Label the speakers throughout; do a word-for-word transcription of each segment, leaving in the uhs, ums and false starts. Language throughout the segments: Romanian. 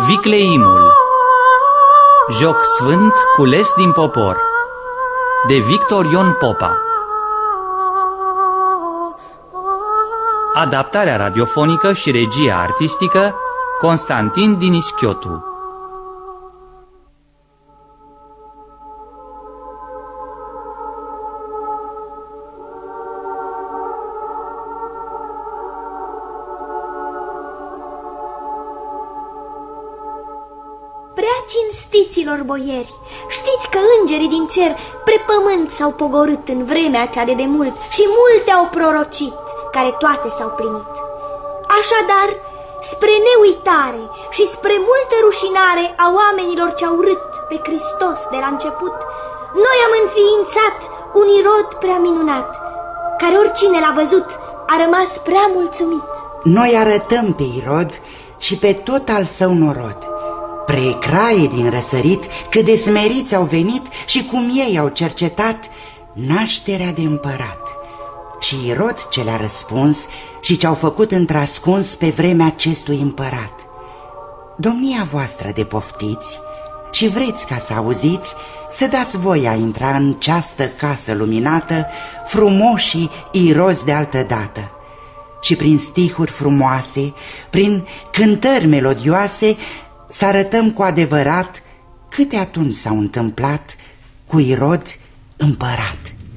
Speaker 1: Vicleimul, joc sfânt cules din popor, de Victor Ion Popa. Adaptarea radiofonică și regia artistică Constantin Dinischiotu.
Speaker 2: Cinstiților boieri, știți că îngerii din cer pre pământ s-au pogorât în vremea cea de demult și multe au prorocit, care toate s-au plinit. Așadar, spre neuitare și spre multă rușinare a oamenilor ce-au urât pe Hristos de la început, noi am înființat un irod prea minunat, care oricine l-a văzut a rămas prea mulțumit.
Speaker 3: Noi arătăm pe irod și pe tot al său norod, precraie din răsărit, cât de smeriți au venit și cum ei au cercetat nașterea de împărat. Și Irod ce le-a răspuns și ce-au făcut într-ascuns pe vremea acestui împărat. Domnia voastră de poftiți și vreți ca să auziți, să dați voi a intra în această casă luminată, frumoșii irozi de altădată. Și prin stihuri frumoase, prin cântări melodioase, să arătăm cu adevărat câte atunci s-au întâmplat cu Irod împărat.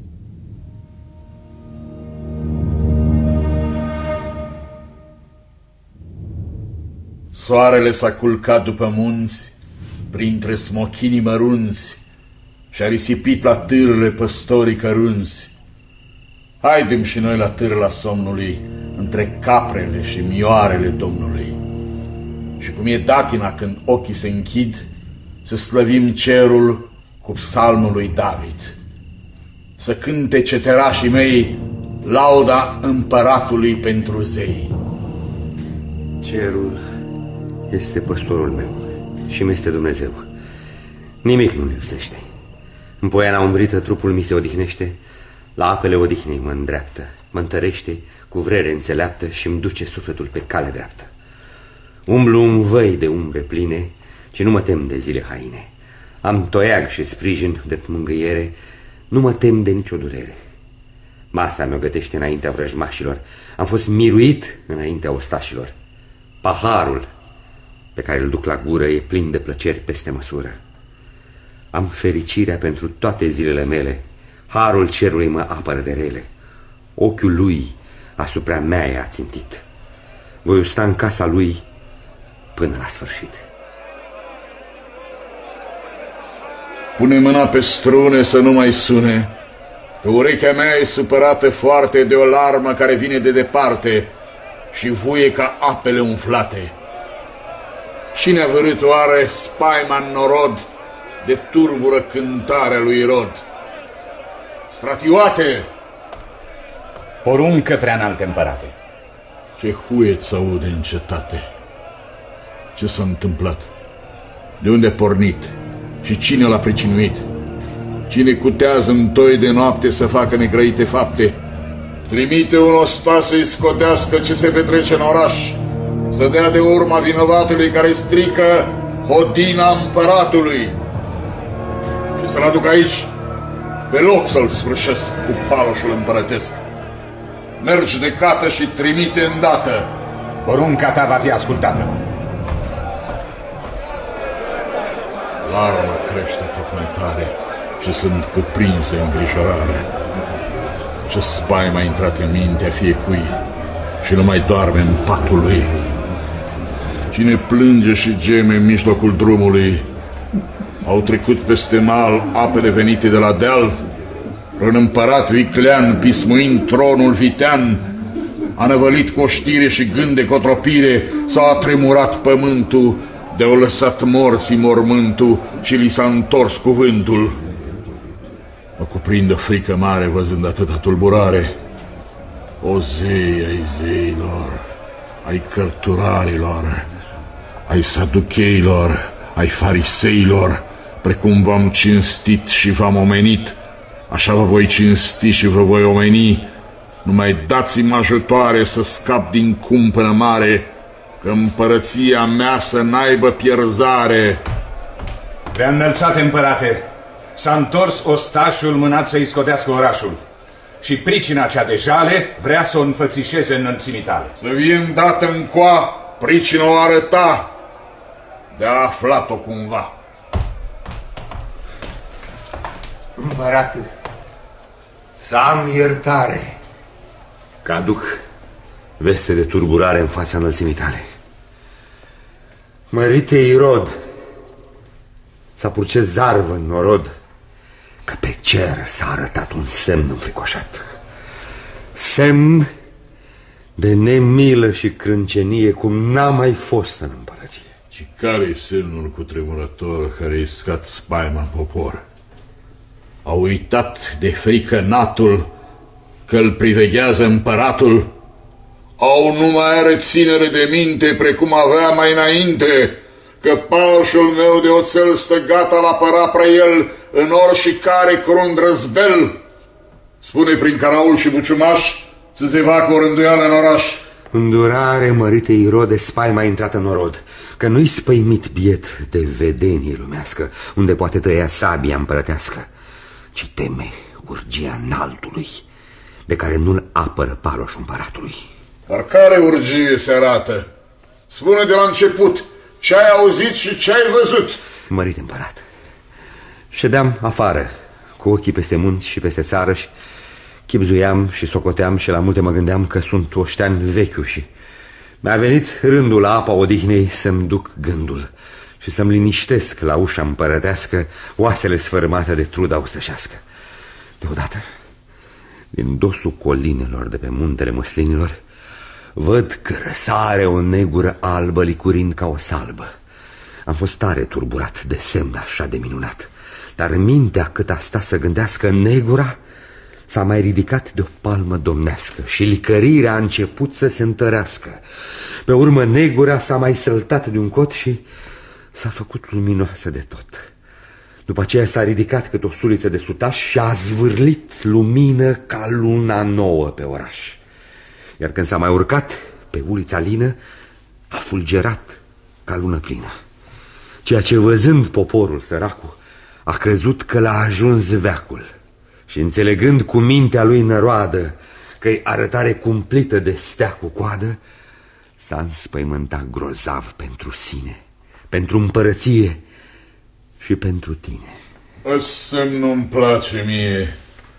Speaker 4: Soarele s-a culcat după munți, printre smochinii mărunți, și-a risipit la târle păstorii cărunți. Haidem și noi la târla somnului, între caprele și mioarele Domnului. Și cum e datina când ochii se închid, să slăvim cerul cu psalmul lui David. Să cânte ceterașii mei lauda împăratului pentru zei.
Speaker 5: Cerul este păstorul meu și mi este Dumnezeu. Nimic nu lipsește. În poiana umbrită trupul mi se odihnește, la apele odihnei mă îndreaptă, mă întărește cu vrere înțeleaptă și îmi duce sufletul pe cale dreaptă. Umblu un văi de umbre pline și nu mă tem de zile haine. Am toiag și sprijin drept mângâiere, nu mă tem de nicio durere. Masa mea gătește înaintea vrăjmașilor, am fost miruit înaintea ostașilor. Paharul pe care îl duc la gură e plin de plăceri peste măsură. Am fericirea pentru toate zilele mele, harul cerului mă apără de rele. Ochiul lui asupra mea e ațintit. Voi sta în casa lui până la sfârșit.
Speaker 4: Pune mâna pe strune să nu mai sune, că urechea mea e supărată foarte de o larmă care vine de departe și vuie ca apele umflate. Cine a vărât oare spaima în norod de turbură cântarea lui Irod? Stratioate!
Speaker 6: Poruncă prea înalte împărate.
Speaker 4: Ce huiet s-aude în cetate! Ce s-a întâmplat? De unde a pornit? Și cine l-a pricinuit? Cine cutează în toi de noapte să facă negrăite fapte? Trimite un osta să-i scotească ce se petrece în oraș, să dea de urma vinovatului care strică hodina împăratului și să-l aduc aici, pe loc să-l sfârșesc cu paloșul împărătesc. Mergi de cată și trimite îndată.
Speaker 6: Porunca ta va fi ascultată.
Speaker 4: Larma crește tot mai tare și sunt cuprinse îngrijorare. Ce spaimă a intrat în mintea fiecui și nu mai doarme în patul lui. Cine plânge și geme în mijlocul drumului? Au trecut peste mal apele venite de la deal? Un împărat viclean, pismuind tronul vitean, a năvălit cu oștire și gând de cotropire, sau a tremurat pământul, de-au lăsat morții mormântul și li s-a întors cuvântul. Mă cuprinde o frică mare văzând atâta tulburare. O zei ai zeilor, ai cărturarilor, ai saducheilor, ai fariseilor, precum v-am cinstit și v-am omenit, așa vă voi cinsti și vă voi omeni. Numai dați-mi ajutoare să scap din cumpănă mare, că împărăția mea să n-aibă pierzare.
Speaker 6: Prea înălțate, împărate, s-a întors ostașul mânat să-i scotească orașul și pricina cea de jale vrea să o înfățișeze în înălțimii tale.
Speaker 4: Să vie îndată încoa, pricina o arăta, de-a aflat-o cumva.
Speaker 7: Împărate, să am iertare.
Speaker 5: Că aduc veste de turburare în fața înălțimii tale. Mărite Irod, s-a purce zarvă în norod, că pe cer s-a arătat un semn înfricoșat. Semn de nemilă și crâncenie cum n-a mai fost în împărăție.
Speaker 4: Și care-i semnul cutremurător care i-a scat spaima în popor? A uitat de frică natul că îl priveghează împăratul? Au numai reținere de minte precum avea mai înainte, că palșul meu de oțel stă gata la apăra pre el în orice care crunt răzbel? Spune prin caraul și buciumaș să se facă o rânduială în oraș.
Speaker 5: Îndurare, mărite Irode, spaima a intrat în norod, că nu-i spăimit biet de vedenie lumească, unde poate tăia sabia împărătească, ci teme urgia înaltului, de care nu-l apără paloșul împăratului.
Speaker 4: Dar care urgie se arată? Spune de la început ce ai auzit și ce ai văzut.
Speaker 5: Mărite împărat, ședeam afară, cu ochii peste munți și peste țară și chibzuiam și socoteam și la multe mă gândeam că sunt oștean vechiu și mi-a venit rândul la apa odihnei să-mi duc gândul și să-mi liniștesc la ușa împărătească oasele sfărâmate de truda ostășească. Deodată, din dosul colinelor de pe muntele măslinilor, văd că răsare o negură albă licurind ca o salbă. Am fost tare turburat de semn așa de minunat, dar mintea cât a stat să gândească, negura s-a mai ridicat de o palmă domnească și licărirea a început să se întărească. Pe urmă negura s-a mai săltat de un cot și s-a făcut luminoasă de tot. După aceea s-a ridicat cât o suliță de sutaș și a zvârlit lumină ca luna nouă pe oraș. Iar când s-a mai urcat pe ulița lină, a fulgerat ca lună plină. Ceea ce văzând poporul săracul, a crezut că l-a ajuns veacul. Și înțelegând cu mintea lui năroadă că-i arătare cumplită de stea cu coadă, s-a înspăimântat grozav pentru sine, pentru împărăție și pentru tine.
Speaker 4: Ăsta semn nu-mi place mie.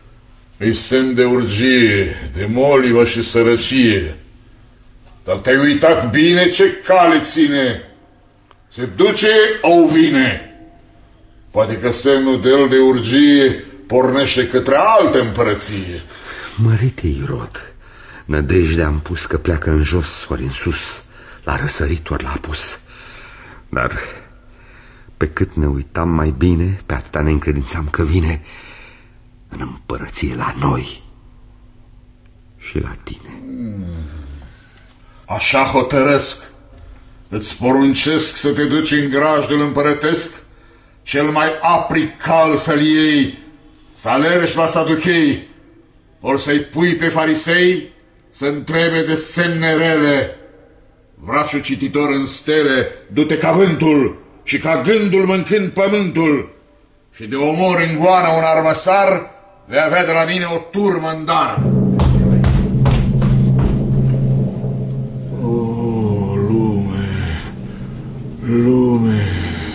Speaker 4: E semn de urgie, de molivă și sărăcie. Dar te-ai uitat bine ce cale ține? Se duce o vine? Poate că semnul de el de urgie pornește către altă împărăție.
Speaker 5: Mărite Irod, nădejdea am pus că pleacă în jos ori în sus, la răsărit ori la apus. Dar pe cât ne uitam mai bine, pe atâta ne încredințam că vine în împărăție la noi și la tine.
Speaker 4: Așa hotărăsc. Îți poruncesc să te duci în grajdul împărătesc, cel mai apri cal să-l iei, să alergi la saduchei, ori să-i pui pe farisei să întrebe de semne rele. Vraciu cititor în stele, du-te ca vântul și ca gândul mâncând pământul, și de omor în goana un armăsar vei avea de la mine o turmă în dar. O, lume, lume,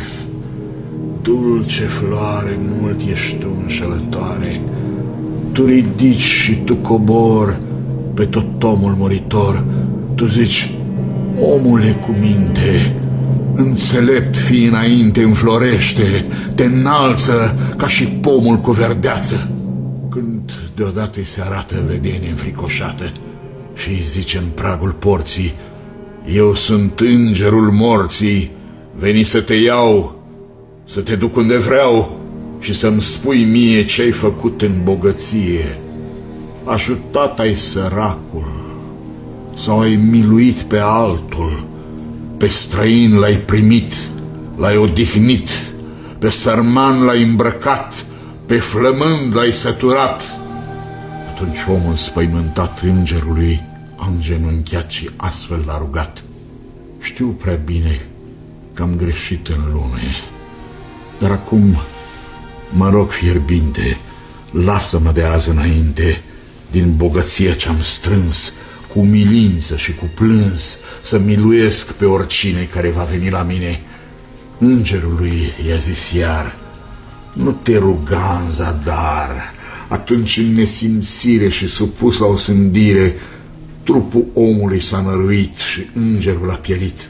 Speaker 4: dulce floare, mult ești tu înșelătoare. Tu ridici și tu cobor pe tot omul muritor. Tu zici, omule cu minte, înțelept fii înainte, înflorește, te înalță ca și pomul cu verdeață. Când deodată îi se arată vedenie înfricoșată și îi zice în pragul porții, eu sunt îngerul morții, veni să te iau, să te duc unde vreau și să-mi spui mie ce-ai făcut în bogăție. Ajutat ai săracul sau ai miluit pe altul, pe străin l-ai primit, l-ai odihnit, pe sărman l-ai îmbrăcat, pe flămând l-ai săturat. Atunci omul spăimântat îngerului a îngenunchiat și astfel l-a rugat, Știu prea bine că am greșit în lume, dar acum mă rog fierbinte, lasă-mă de azi înainte, din bogăția ce-am strâns, cu umilință și cu plâns, să miluiesc pe oricine care va veni la mine. Îngerului i-a zis iar: nu te ruga în zadar. Atunci, în nesimțire și supus la o sândire, trupul omului s-a năruit și îngerul a pierit.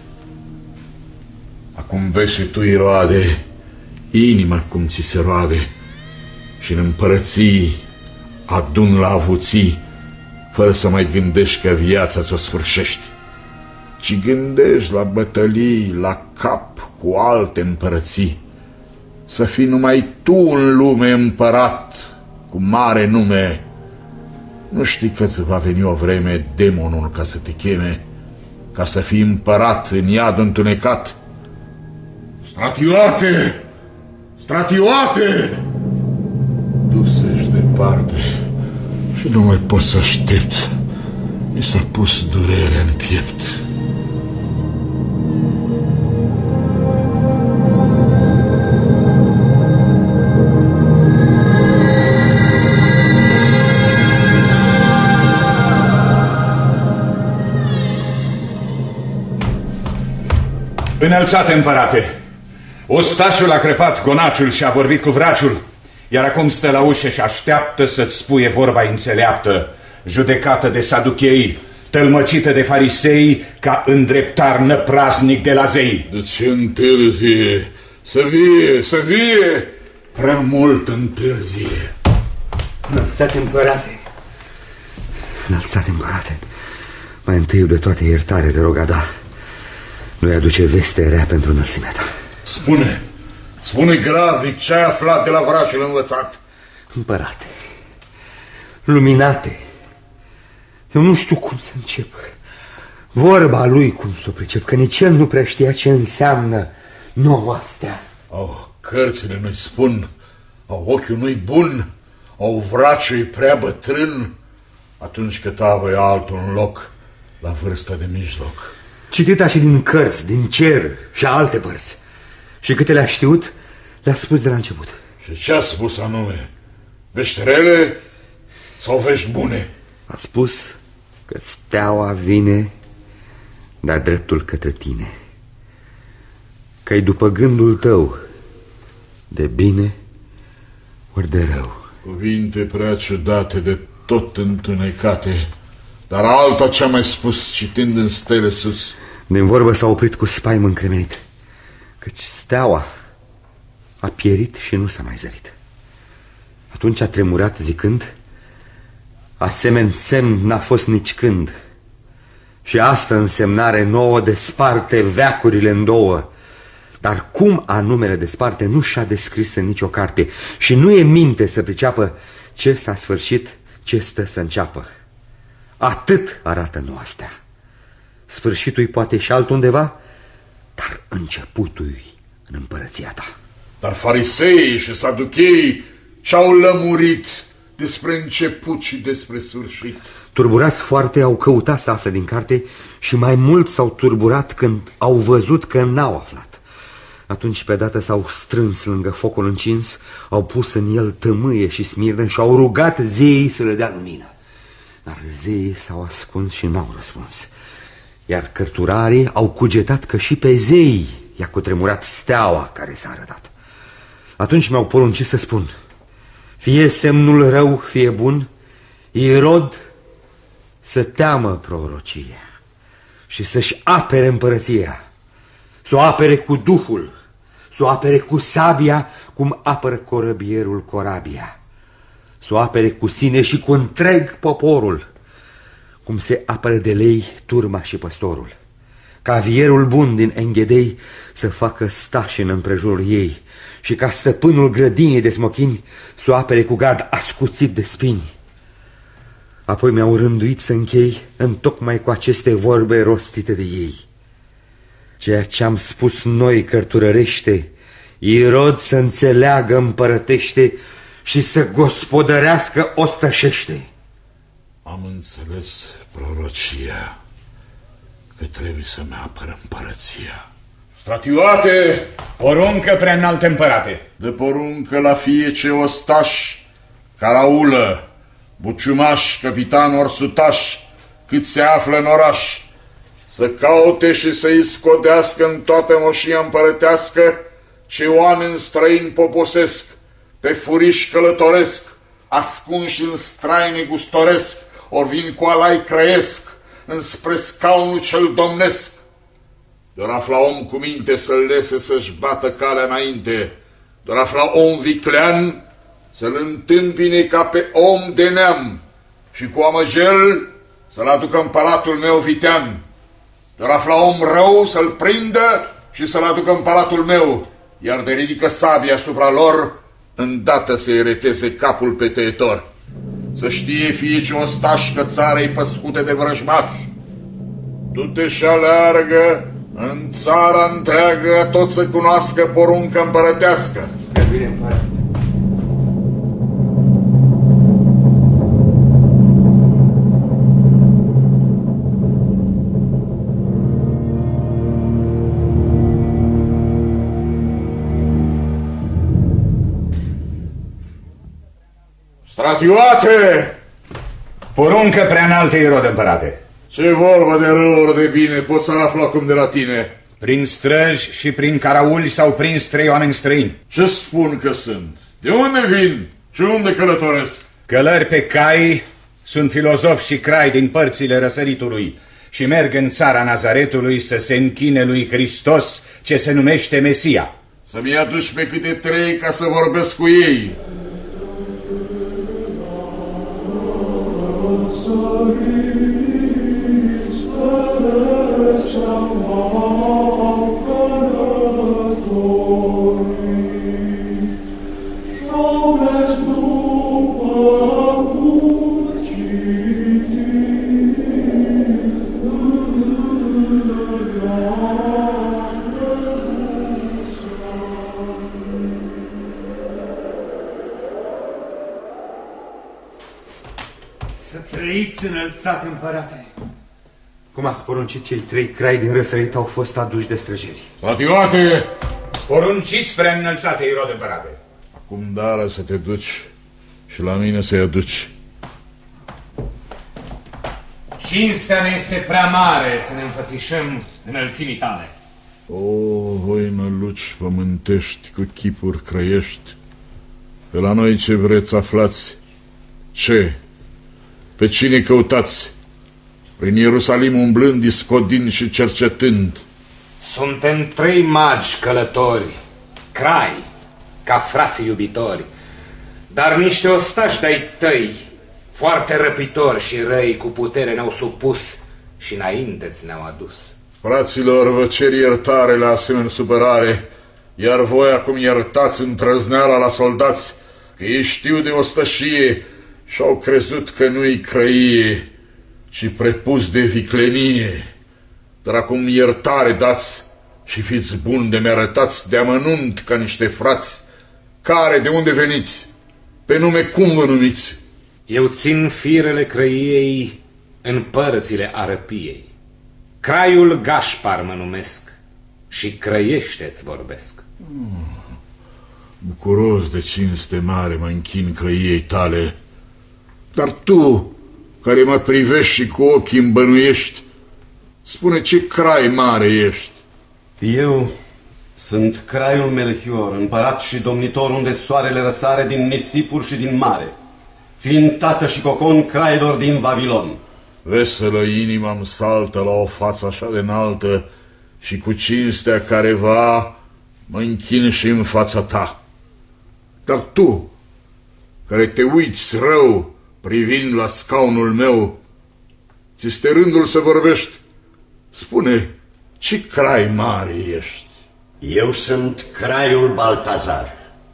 Speaker 4: Acum vezi și tu, Iroade, inima cum ți se roade, și în împărății adun la avuții, fără să mai gândești că viața ți-o sfârșești, ci gândești la bătălii, la cap cu alte împărății, să fii numai tu în lume împărat cu mare nume. Nu știi că ți va veni o vreme demonul ca să te cheme, ca să fii împărat în iadul întunecat? Stratioate! Stratioate! Du-se-și departe și nu mai pot să aștept. Mi s-a pus durerea în piept.
Speaker 6: Înălțate împărate, ostașul a crăpat gonaciul și a vorbit cu vraciul, iar acum stă la ușă și așteaptă să-ți spuie vorba înțeleaptă, judecată de saduchei, tălmăcită de farisei, ca îndreptar năpraznic de la zei.
Speaker 4: De ce întârzie? Să vie, să vie! Prea mult întârzie.
Speaker 5: Înălțate împărate, înălțate împărate, mai întâi de toate iertare te rog, da. Nu-i aduce veste rea pentru înălțimea ta.
Speaker 4: Spune, spune grabnic ce ai aflat de la vraciul învățat.
Speaker 5: Împărate, luminate, eu nu știu cum să încep. Vorba lui cum să o pricep, că nici el nu prea știa ce înseamnă noua stea.
Speaker 4: Oh, cărțile nu-i spun, au ochiul nu-i bun, au vraciul prea bătrân, atunci că tavă e altul în loc, la vârsta de mijloc.
Speaker 5: Citita și din cărți, din cer și alte părți. Și câte le-a știut, le-a spus de la început.
Speaker 4: Și ce a spus anume? Vești rele sau vești bune?
Speaker 5: A spus că steaua vine de-a dreptul către tine, că-i după gândul tău, de bine ori de rău.
Speaker 4: Cuvinte prea ciudate, de tot întunecate, dar alta ce-a mai spus citind în stele sus.
Speaker 5: Din vorbă s-a oprit cu spaimă încremenit, căci steaua a pierit și nu s-a mai zărit. Atunci a tremurat zicând: asemeni semn n-a fost nici când. Și asta însemnare nouă desparte veacurile în două. Dar cum anume le desparte nu și-a descris în nicio carte, și nu e minte să priceapă ce s-a sfârșit, ce stă să înceapă. Atât arată noua stea. Sfârșitul-i poate și altundeva, dar începutul-i în împărăția ta.
Speaker 4: Dar fariseii și saducheii ce-au lămurit despre început și despre sfârșit?
Speaker 5: Turburați foarte au căutat să afle din carte și mai mult s-au turburat când au văzut că n-au aflat. Atunci pe dată s-au strâns lângă focul încins, au pus în el tămâie și smirnă și au rugat zeii să le dea lumină. Dar zeii s-au ascuns și n-au răspuns. Iar cărturarii au cugetat că și pe zei i-a cutremurat steaua care s-a arătat. Atunci mi-au poruncit să spun: fie semnul rău, fie bun, Irod să teamă prorocia și să-și apere împărăția, să o apere cu duhul, să o apere cu sabia, cum apără corăbierul corabia, să o apere cu sine și cu întreg poporul, cum se apără de lei turma și păstorul, ca vierul bun din Enghedei să facă stași în împrejurul ei și ca stăpânul grădinii de smochini să o apere cu gard ascuțit de spini. Apoi mi-au rânduit să închei întocmai cu aceste vorbe rostite de ei. Ceea ce am spus noi cărturărește, Irod să înțeleagă împărătește și să gospodărească ostășește.
Speaker 4: Am înțeles prorocia, că trebuie să-mi apără împărăția.
Speaker 6: Stratioate, poruncă prea înalte împărate.
Speaker 4: De poruncă la fie ce ostaș, caraulă, buciumaș, capitan orsutaș, cât se află în oraș, să caute și să-i scodească în toată moșia împărătească ce oameni străini poposesc, pe furiș călătoresc, ascunși în straine gustoresc, ori vin cu alai crăiesc, înspre scaunul cel domnesc. Doar afla om cu minte să-l lese să-și bată calea înainte, doar afla om viclean să-l întâmpine ca pe om de neam și cu amăgel să-l aducă în palatul meu vitean. Doar afla om rău să-l prindă și să-l aducă în palatul meu, iar de ridică sabia asupra lor, îndată să-i reteze capul pe tăietor. Să știe fie ce ostaș că țara-i păscute de vrăjmași. Du-te și aleargă în țara întreagă, tot să cunoască poruncă împărătească. Stratioate!
Speaker 6: Poruncă prea înalte, Irod împărate.
Speaker 4: Ce vorbă de rău ori de bine, pot să aflu acum de la tine.
Speaker 6: Prin străji și prin carauli s-au prins trei oameni străini.
Speaker 4: Ce spun că sunt? De unde vin? Și unde călătoresc?
Speaker 6: Călări pe cai, sunt filozofi și crai din părțile răsăritului și merg în țara Nazaretului să se închine lui Hristos, ce se numește Mesia.
Speaker 4: Să-mi aduci pe câte trei ca să vorbesc cu ei.
Speaker 7: Înălțat împărate.
Speaker 5: Cum ați poruncit, cei trei crai din răsărit au fost aduși de străjeri.
Speaker 4: Stratioate!
Speaker 6: Porunciți prea înălțate, Irod împărate.
Speaker 4: Acum dară să te duci și la mine să-i aduci.
Speaker 8: Cinstea ne este prea mare să ne înfățișăm înălțimii tale.
Speaker 4: O, voi năluci pământești cu chipuri crăiești, pe la noi ce vreți aflați? Ce? Pe cine căutați? Prin Ierusalim umblând, iscodind și cercetând.
Speaker 8: Suntem trei magi călători, crai, ca frații iubitori, dar niște ostași de-ai tăi, foarte răpitori și răi, cu putere ne-au supus și înainte-ți ne-au adus.
Speaker 4: Fraților, vă cer iertare la asemenea supărare, iar voi acum iertați întrăzneala la soldați, că ei știu de ostășie și-au crezut că nu-i crăie, ci prepus de viclenie. Dar acum iertare dați și fiți buni de mi-arătați de amănunt ca niște frați. Care, de unde veniți? Pe nume cum vă numiți?
Speaker 8: Eu țin firele crăiei în părțile arăpiei. Craiul Gașpar mă numesc și crăiește-ți vorbesc.
Speaker 4: Hmm. Bucuros de cinste mare mă închin crăiei tale. Dar tu, care mă privești și cu ochii îmbănuiești, spune ce crai mare ești.
Speaker 5: Eu sunt craiul Melchior, împărat și domnitor unde soarele răsare din nisipuri și din mare, fiind tată și cocon crailor din Vavilon.
Speaker 4: Veselă inima-mi saltă la o față așa de înaltă și cu cinstea careva mă închin și în fața ta. Dar tu, care te uiți rău privind la scaunul meu, ți-este rândul să vorbești. Spune, ce crai mare ești?
Speaker 9: Eu sunt craiul Baltazar,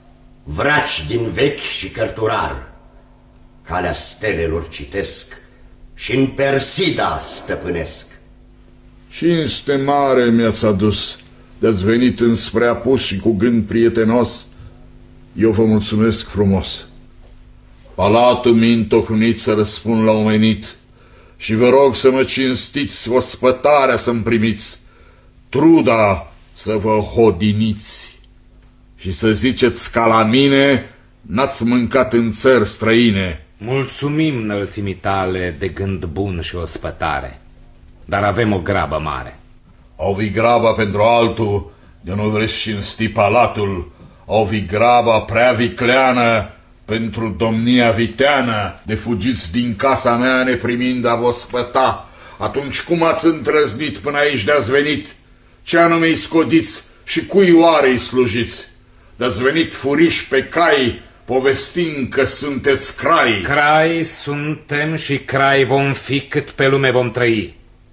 Speaker 9: vraci din vechi și cărturar. Calea stelelor citesc și în Persida stăpânesc.
Speaker 4: Cinste mare mi-ați adus, de-ați venit înspre apus și cu gând prietenos. Eu vă mulțumesc frumos. Palatul mi întocmit să răspund la omenit, și vă rog să mă cinstiți, ospătarea să-mi primiți, truda să vă hodiniți și să ziceți ca la mine n-ați mâncat în țări străine.
Speaker 8: Mulțumim înălțimii tale de gând bun și ospătare, dar avem o grabă mare.
Speaker 4: Au vi graba pentru altul, de nu vreți cinsti palatul, au vi graba prea vicleană pentru domnia viteană, de fugiți din casa mea neprimind a vă spăta. Atunci cum ați îndrăznit până aici de-ați venit? Ce anume-i scodiți și cui oare-i slujiți? De-ați venit furiși pe cai, povestind că sunteți crai.
Speaker 8: Crai suntem și crai vom fi cât pe lume vom trăi.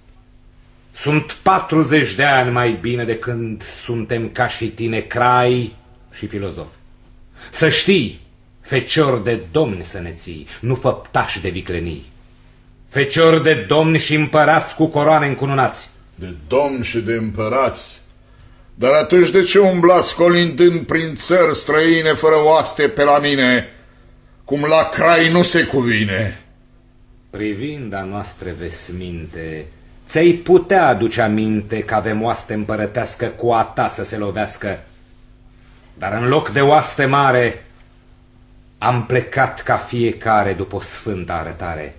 Speaker 8: Sunt patruzeci de ani mai bine de când suntem ca și tine crai și filozof. Să știi, fecior de domni să ne ții, nu făptași de viclenii. Fecior de domni și împărați cu coroane încununați.
Speaker 4: De domni și de împărați? Dar atunci de ce umblați colindând prin țări străine fără oaste pe la mine, cum la crai nu se cuvine?
Speaker 8: Privind a noastre vesminte, ți-ai putea aduce aminte că avem oaste împărătească cu a ta să se lovească, dar în loc de oaste mare am plecat ca fiecare după o sfântă arătare.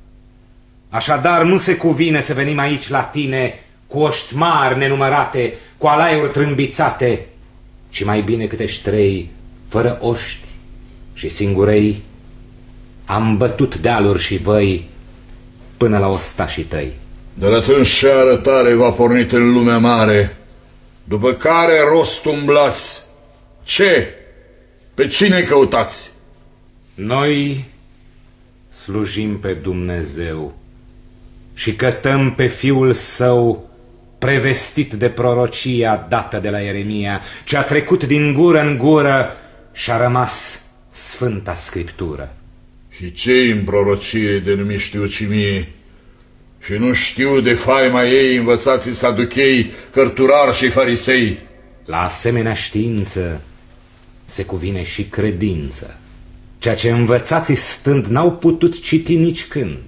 Speaker 8: Așadar nu se cuvine să venim aici la tine cu oști mari nenumărate, cu alaiuri trâmbițate, ci mai bine câtești trei, fără oști și singurei, am bătut dealuri și văi până la ostașii tăi.
Speaker 4: Dar atunci ce arătare v-a pornit în lumea mare? După care rost umblați? Ce? Pe cine căutați?
Speaker 8: Noi slujim pe Dumnezeu și cătăm pe Fiul Său prevestit de prorocia dată de la Ieremia, ce a trecut din gură în gură și a rămas Sfânta Scriptură.
Speaker 4: Și ce-i în prorocie de nu știu cimie? Și nu știu de faima ei învățații saduchei, cărturari și farisei.
Speaker 8: La asemenea știință se cuvine și credință, ceea ce învățații stând n-au putut citi nici când,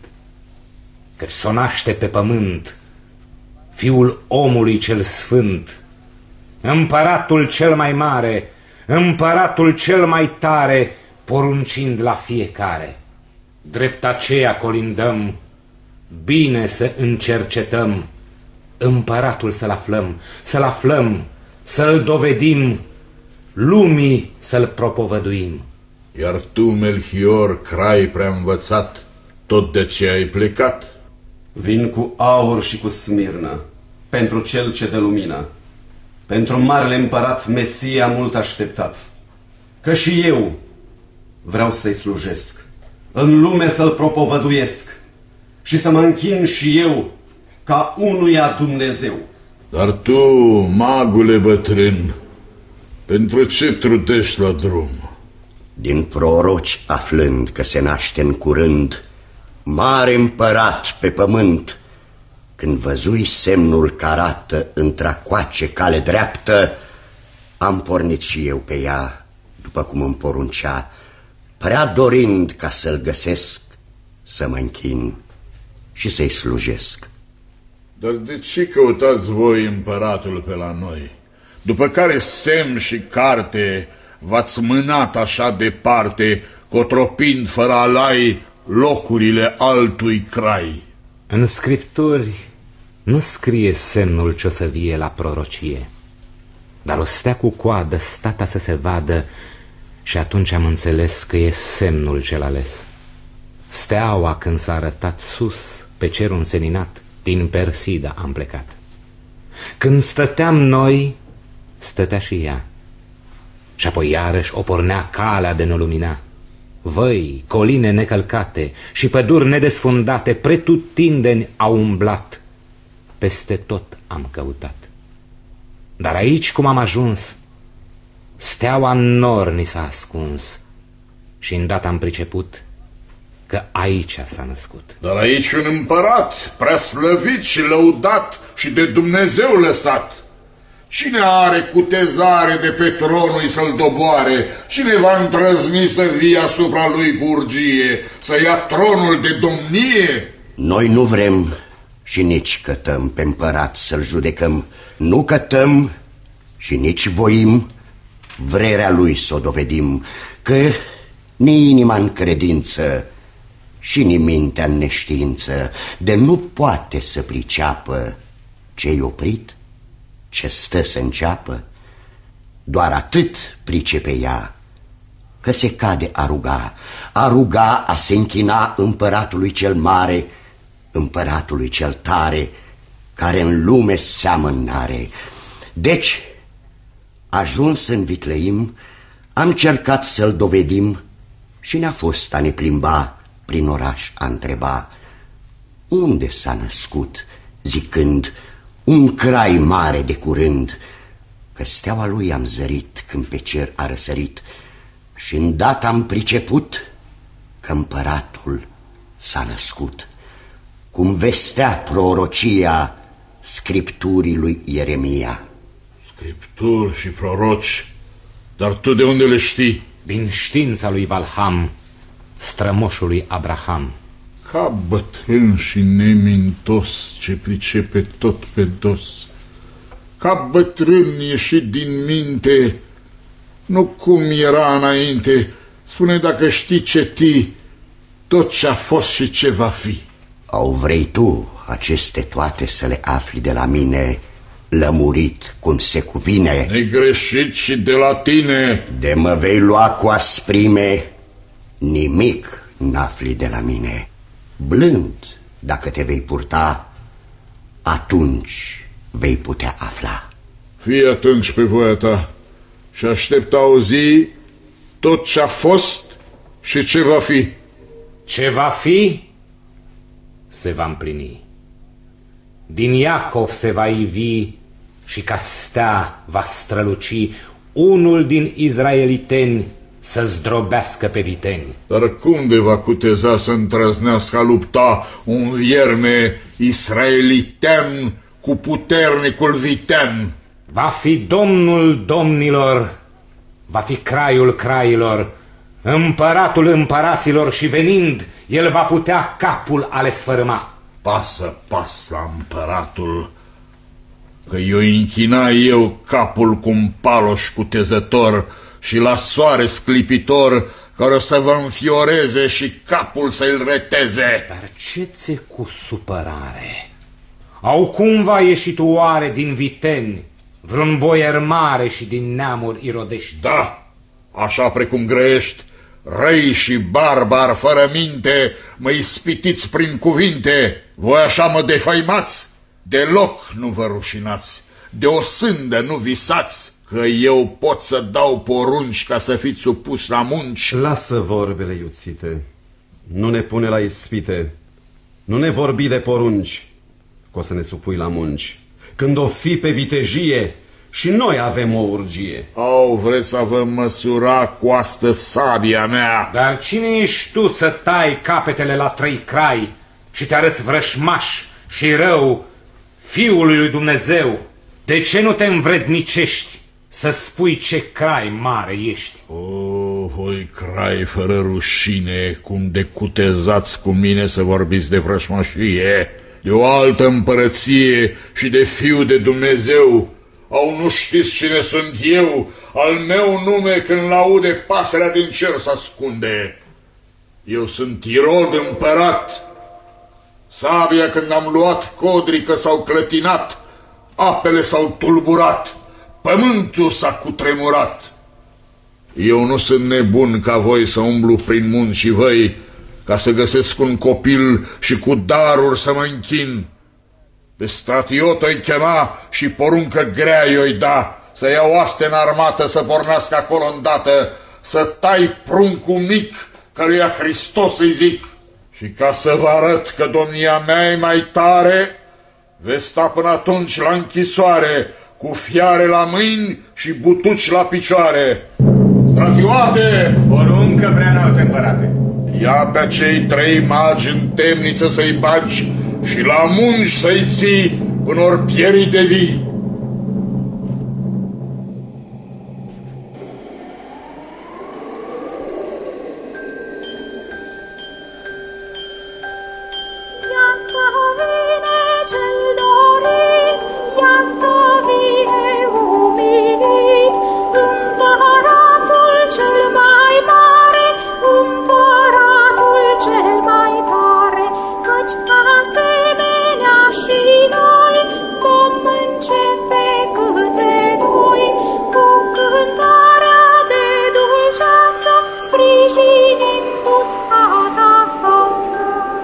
Speaker 8: căci s-o naște pe pământ Fiul omului cel sfânt, împăratul cel mai mare, împăratul cel mai tare, poruncind la fiecare. Drept aceea colindăm, bine să încercetăm, împăratul să-l aflăm, să-l aflăm, să-l dovedim, lumii să-l propovăduim.
Speaker 4: Iar tu, Melchior, crai prea învățat, tot de ce ai plecat?
Speaker 10: Vin cu aur și cu smirnă, pentru cel ce dă lumină, pentru marele împărat Mesia mult așteptat, că și eu vreau să-i slujesc, în lume să-l propovăduiesc și să mă închin și eu ca unuia Dumnezeu.
Speaker 4: Dar tu, magule bătrân, pentru ce trudești la drum?
Speaker 9: Din proroci aflând că se naște în curând mare împărat pe pământ, când văzui semnul că arată într-acoace cale dreaptă, am pornit și eu pe ea, după cum îmi poruncea, prea dorind ca să-l găsesc, să mă închin și să-i slujesc.
Speaker 4: Dar de ce căutați voi împăratul pe la noi? După care semn și carte v-ați mânat așa departe, cotropind fără alai locurile altui crai.
Speaker 8: În Scripturi nu scrie semnul ce o să vie la prorocie, dar o stea cu coadă stata să se vadă, și atunci am înțeles că e semnul cel ales. Steaua când s-a arătat sus pe cerul înseninat, din Persida am plecat. Când stăteam noi, stătea și ea, și apoi iarăși o pornea calea de ne lumina. Văi, coline necălcate și păduri nedesfundate pretutindeni au umblat, peste tot am căutat. Dar aici cum am ajuns, steaua în nor ni s-a ascuns și îndată am priceput că aici s-a născut.
Speaker 4: Dar aici un împărat, prea slăvit și lăudat și de Dumnezeu lăsat. Cine are cutezare de pe tronul să-l doboare? Cine va îndrăzni să vie asupra lui cu urgie, să ia tronul de domnie?
Speaker 9: Noi nu vrem și nici cătăm pe împărat să-l judecăm. Nu cătăm și nici voim vrerea lui să o dovedim, că ni inima în credință și ni mintea în neștiință, de nu poate să priceapă ce-i oprit, ce stă să înceapă. Doar atât pricepe ea, că se cade a ruga, a ruga, a se închina împăratului cel mare, împăratului cel tare, care în lume seamăn n-are. Deci, ajuns în Vitleim, am cercat să-l dovedim și ne-a fost a ne plimba prin oraș a întreba unde s-a născut, zicând un crai mare de curând, că steaua lui am zărit când pe cer a răsărit și îndată am priceput că împăratul s-a născut, cum vestea prorocia scripturii lui Ieremia.
Speaker 4: Scripturi și proroci, dar tu de unde le știi?
Speaker 8: Din știința lui Valham, strămoșului Abraham.
Speaker 4: Ca bătrân și nemintos ce pricepe tot pe dos, ca bătrân ieșit din minte, nu cum era înainte. Spune dacă știi ceti tot ce a fost și ce va fi.
Speaker 9: Au vrei tu aceste toate să le afli de la mine, lămurit cum se cuvine?
Speaker 4: Negreșit și de la tine.
Speaker 9: De mă vei lua cu asprime, nimic n-afli de la mine. Blând, dacă te vei purta, atunci vei putea afla.
Speaker 4: Fii atunci pe voia ta și aștept auzi tot ce a fost și ce va fi.
Speaker 8: Ce va fi se va împlini. Din Iacov se va ivi și ca stea va străluci unul din izraeliteni să zdrobească pe viteni.
Speaker 4: Dar cum de va cuteza să îndrăznească a lupta un vierme israelitean cu puternicul vitean?
Speaker 8: Va fi domnul domnilor, va fi craiul crailor, împăratul împăraților și venind, el va putea capul a le sfărâma.
Speaker 4: Pasă pas la împăratul, că eu închina eu capul cu un paloș cutezător și la soare sclipitor, care o să vă înfioreze și capul să-l reteze.
Speaker 8: Dar ce ți-e cu supărare? Au cumva ieșit oare din viteni vreun boier mare și din neamuri irodești?
Speaker 4: Da, așa precum grăiești, răi și barbar fără minte, mă ispitiți prin cuvinte. Voi așa mă defăimați? Deloc nu vă rușinați, de o sândă nu visați, că eu pot să dau porunci ca să fiți supus la munci.
Speaker 10: Lasă vorbele iuțite, nu ne pune la ispite, nu ne vorbi de porunci, că o să ne supui la munci. Când o fi pe vitejie și noi avem o urgie.
Speaker 4: Au, vreți să vă măsura cu astă sabia mea?
Speaker 8: Dar cine ești tu să tai capetele la trei crai și te arăți vrășmaș și rău Fiului lui Dumnezeu? De ce nu te învrednicești să spui ce crai mare ești?
Speaker 4: O, voi crai fără rușine, cum de cutezați cu mine să vorbiți de vrășmașie, de o altă împărăție și de Fiul de Dumnezeu. Au, nu știți cine sunt eu? Al meu nume când l-aude pasărea din cer se ascunde. Eu sunt Irod împărat. Sabia când am luat codrică s-au clătinat, apele s-au tulburat, pământul s-a cutremurat. Eu nu sunt nebun ca voi să umblu prin munți și văi, ca să găsesc un copil și cu daruri să mă închin. Pe stratiot o-i chema și poruncă grea i-o-i da, să iau oaste în armată, să pornească acolo îndată, să tai pruncul mic, căruia Hristos îi zic. Și ca să vă arăt că domnia mea e mai tare, veți sta până atunci la închisoare, cu fiare la mâini și butuci la picioare. Stratioate!
Speaker 8: Poruncă prea înalte, împărate.
Speaker 4: Ia pe cei trei magi în temniță să-i bagi și la munci să-i ții până ori pieri de vii.
Speaker 2: Ia
Speaker 11: începe câte doi, cu cântarea de dulceață, sprijinindu-ți a ta față.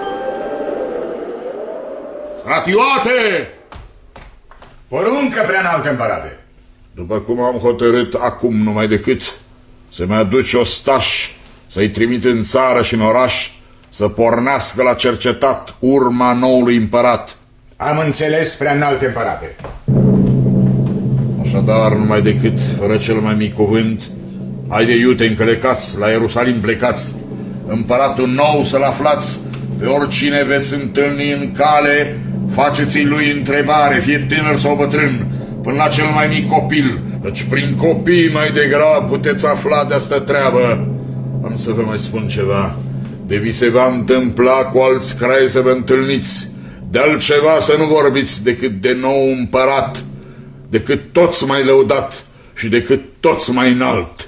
Speaker 6: Fratioate! Poruncă, preaînalte împărate!
Speaker 4: După cum am hotărât acum numai decât să-mi aduci ostași, să-i trimit în țară și în oraș, să pornească la cercetat urma noului împărat.
Speaker 6: Am înțeles, preaînalte împărate.
Speaker 4: Așadar, numai decât, fără cel mai mic cuvânt, haide iute încălecați, la Ierusalim plecați, împăratul nou să-l aflați, pe oricine veți întâlni în cale, faceți-i lui întrebare, fie tânăr sau bătrân, până la cel mai mic copil, căci prin copii mai degrabă puteți afla de asta treabă. Am să vă mai spun ceva. De vi se va întâmpla cu alți crai să vă întâlniți, de altceva să nu vorbiți decât de nou împărat, decât toți mai lăudat și decât toți mai înalt.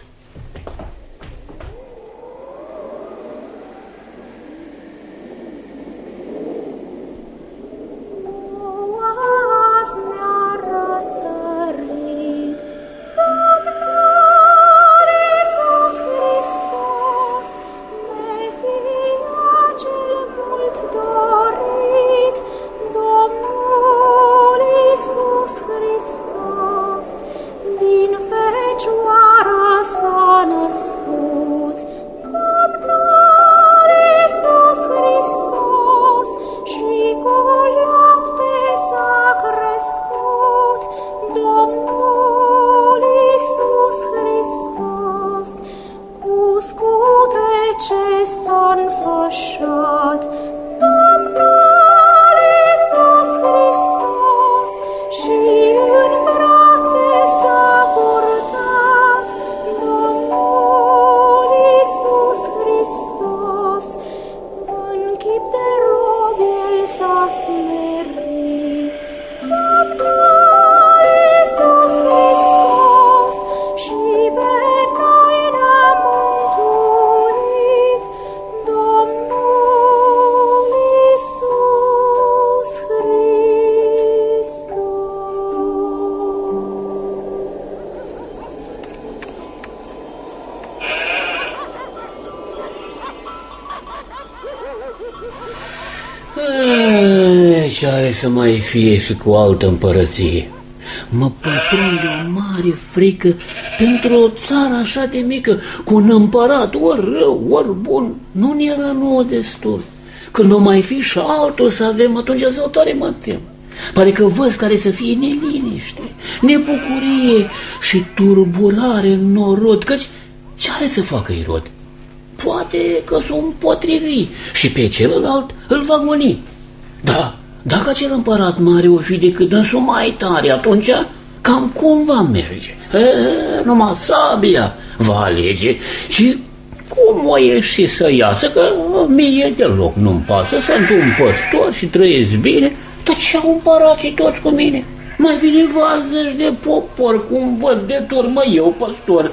Speaker 12: Ce are să mai fie și cu altă împărăție? Mă pătrunde o mare frică pentru o țară așa de mică, cu un împărat ori rău, ori bun. Nu ne era nouă destul. Când o mai fi și altul să avem, atunci să tare mă tem. Pare că văz care să fie neliniște, nebucurie și turburare în norod, căci ce are să facă Irod? Poate că s-o împotrivi și pe celălalt îl va goni. Da, dacă acel împărat mare o fi decât însu mai tare, atunci cam cum va merge? E, numai sabia va alege și cum o ieși să iasă, că mie deloc nu-mi pasă, sunt un păstor și trăiesc bine, dar ce-au împărații toți cu mine? Mai bine vază-și de popor, cum văd de turmă eu, păstor.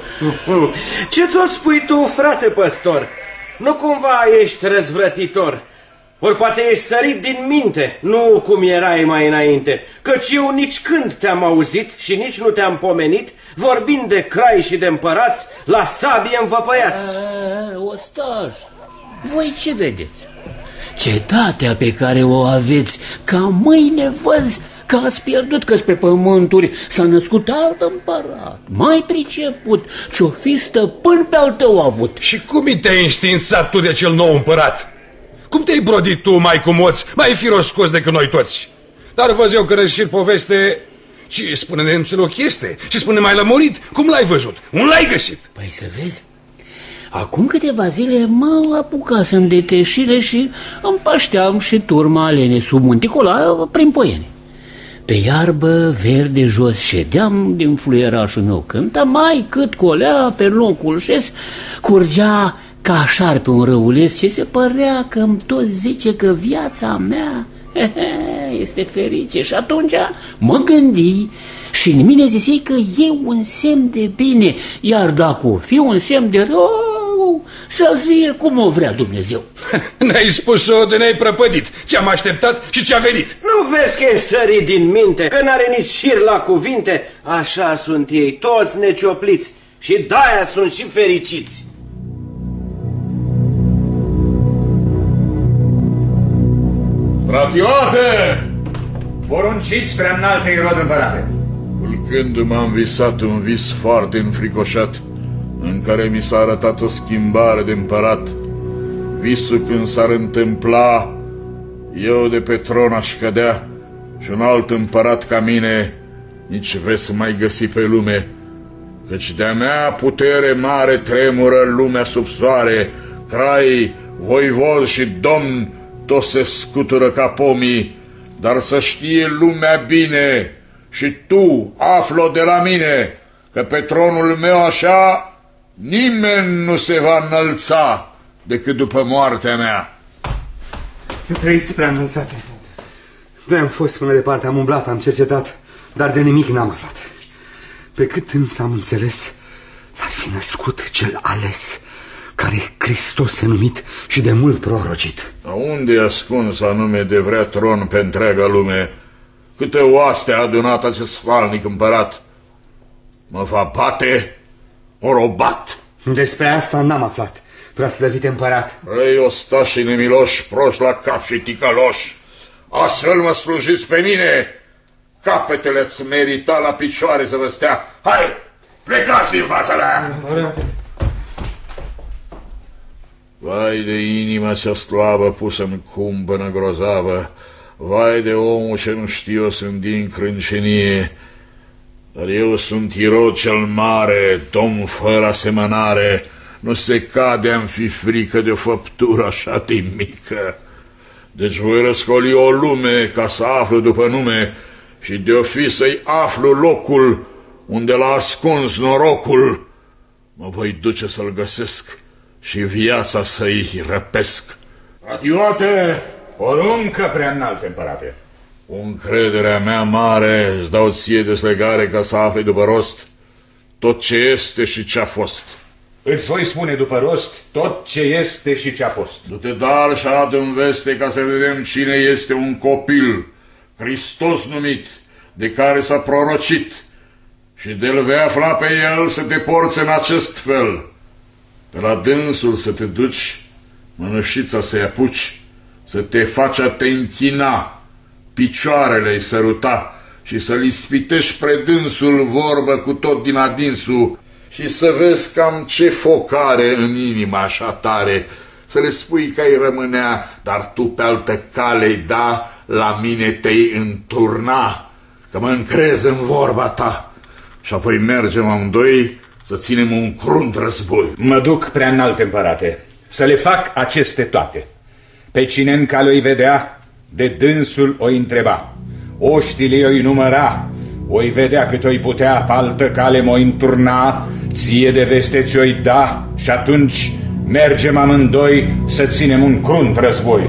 Speaker 13: Ce tot spui tu, frate păstor? Nu cumva ești răzvrătitor? Ori poate ești sărit din minte, nu cum erai mai înainte, căci eu nici când te-am auzit și nici nu te-am pomenit, vorbind de crai și de împărați la sabie învăpăiați.
Speaker 12: A, ostaș, voi ce vedeți? Cetatea pe care o aveți, ca mâine văz că ați pierdut, că-s pe pământuri s-a născut alt împărat, mai priceput, ce-o fi stăpân pe al tău avut.
Speaker 14: Și cum te-ai înștiințat tu de cel nou împărat? Cum te-ai brodit tu mai cu moți, mai firoscos decât noi toți? Dar văz eu că rășiri poveste și spune-ne în ce loc este și spune mai lămurit, cum l-ai văzut, unde l-ai găsit?
Speaker 12: Păi să vezi, acum câteva zile mă apucasem de teșire și împășteam și turma alene sub munticola prin Poieni. Pe iarbă verde jos ședeam, din fluierașul meu cânta, mai cât colea pe locul șes, curgea ca așar pe un răuleț și se părea că îmi tot zice că viața mea he, he, este ferice. Și atunci mă gândi și în mine zisei că e un semn de bine, iar dacă o fi un semn de rău, să fie cum o vrea Dumnezeu.
Speaker 14: Ne-ai spus-o de ne-ai prăpădit. Ce-am așteptat și ce-a venit.
Speaker 13: Nu vezi că e sărit din minte, că n-are nici șir la cuvinte? Așa sunt ei, toți neciopliți, și de-aia sunt și fericiți.
Speaker 6: Fratioate! Porunciți prea înalte Irod împărate.
Speaker 4: Culcându-mă am visat un vis foarte înfricoșat, în care mi s-a arătat o schimbare de împărat. Visul când s-ar întâmpla, eu de pe tron aș cădea și un alt împărat ca mine nici veți mai găsi pe lume, căci de-a mea putere mare tremură lumea sub soare, crai, voivozi și domni toți se scutură ca pomii, dar să știe lumea bine și tu află de la mine că pe tronul meu așa nimeni nu se va înălța decât după moartea mea.
Speaker 7: Să trăiți prea înălțate. Noi am fost până departe, am umblat, am cercetat, dar de nimic n-am aflat. Pe cât însă am înțeles, s-ar fi născut cel ales, care Hristos se numit și de mult prorocit.
Speaker 4: Dar unde e ascuns anume de vrea tron pe întreaga lume? Câte oaste a adunat acest sfalnic împărat? Mă va bate orobat?
Speaker 7: Despre asta n-am aflat, prea slăvit împărat.
Speaker 4: Răi ostași nemiloși, proști la cap și ticăloși, astfel mă slujiți pe mine. Capetele-ți merita la picioare să vă stea. Hai, plecați din fața mea! Vai de inima cea slabă pusă în cumpănă grozavă, vai de omul ce nu știu sunt din crâncenie, dar eu sunt Irod cel mare, domn fără asemănare, nu se cade-mi fi frică de o făptură așa de mică. Deci voi răscoli o lume ca să aflu după nume și de-o fi să-i aflu locul unde l-a ascuns norocul, mă voi duce să-l găsesc și viața să-i răpesc.
Speaker 6: Fratioate, poruncă prea înalte împărate.
Speaker 4: Cu încrederea mea mare îți dau ție deslegare ca să afli după rost tot ce este și ce a fost.
Speaker 6: Îți voi spune după rost tot ce este și ce a fost.
Speaker 4: Du-te dar și adu-mi veste ca să vedem cine este un copil, Hristos numit, de care s-a prorocit, și de-l vei afla pe el să te porți în acest fel. Pe la dânsul să te duci, mănășița să-i apuci, să te faci a te închina, picioarele-i săruta și să-l ispitești pre dânsul vorbă cu tot din adinsul și să vezi cam ce foc are în inima așa tare, să le spui că îi rămânea, dar tu pe altă cale-i da, la mine te-i înturna, că mă încrezi în vorba ta și apoi mergem amândoi să ținem un crunt război.
Speaker 6: Mă duc prea înalte împărate, să le fac aceste toate. Pe cine în cale o-i vedea, de dânsul o-i întreba, oștile o-i număra, o-i vedea cât o-i putea, pe altă cale m-o înturna, ție de veste ți-o-i da și atunci mergem amândoi să ținem un crunt război.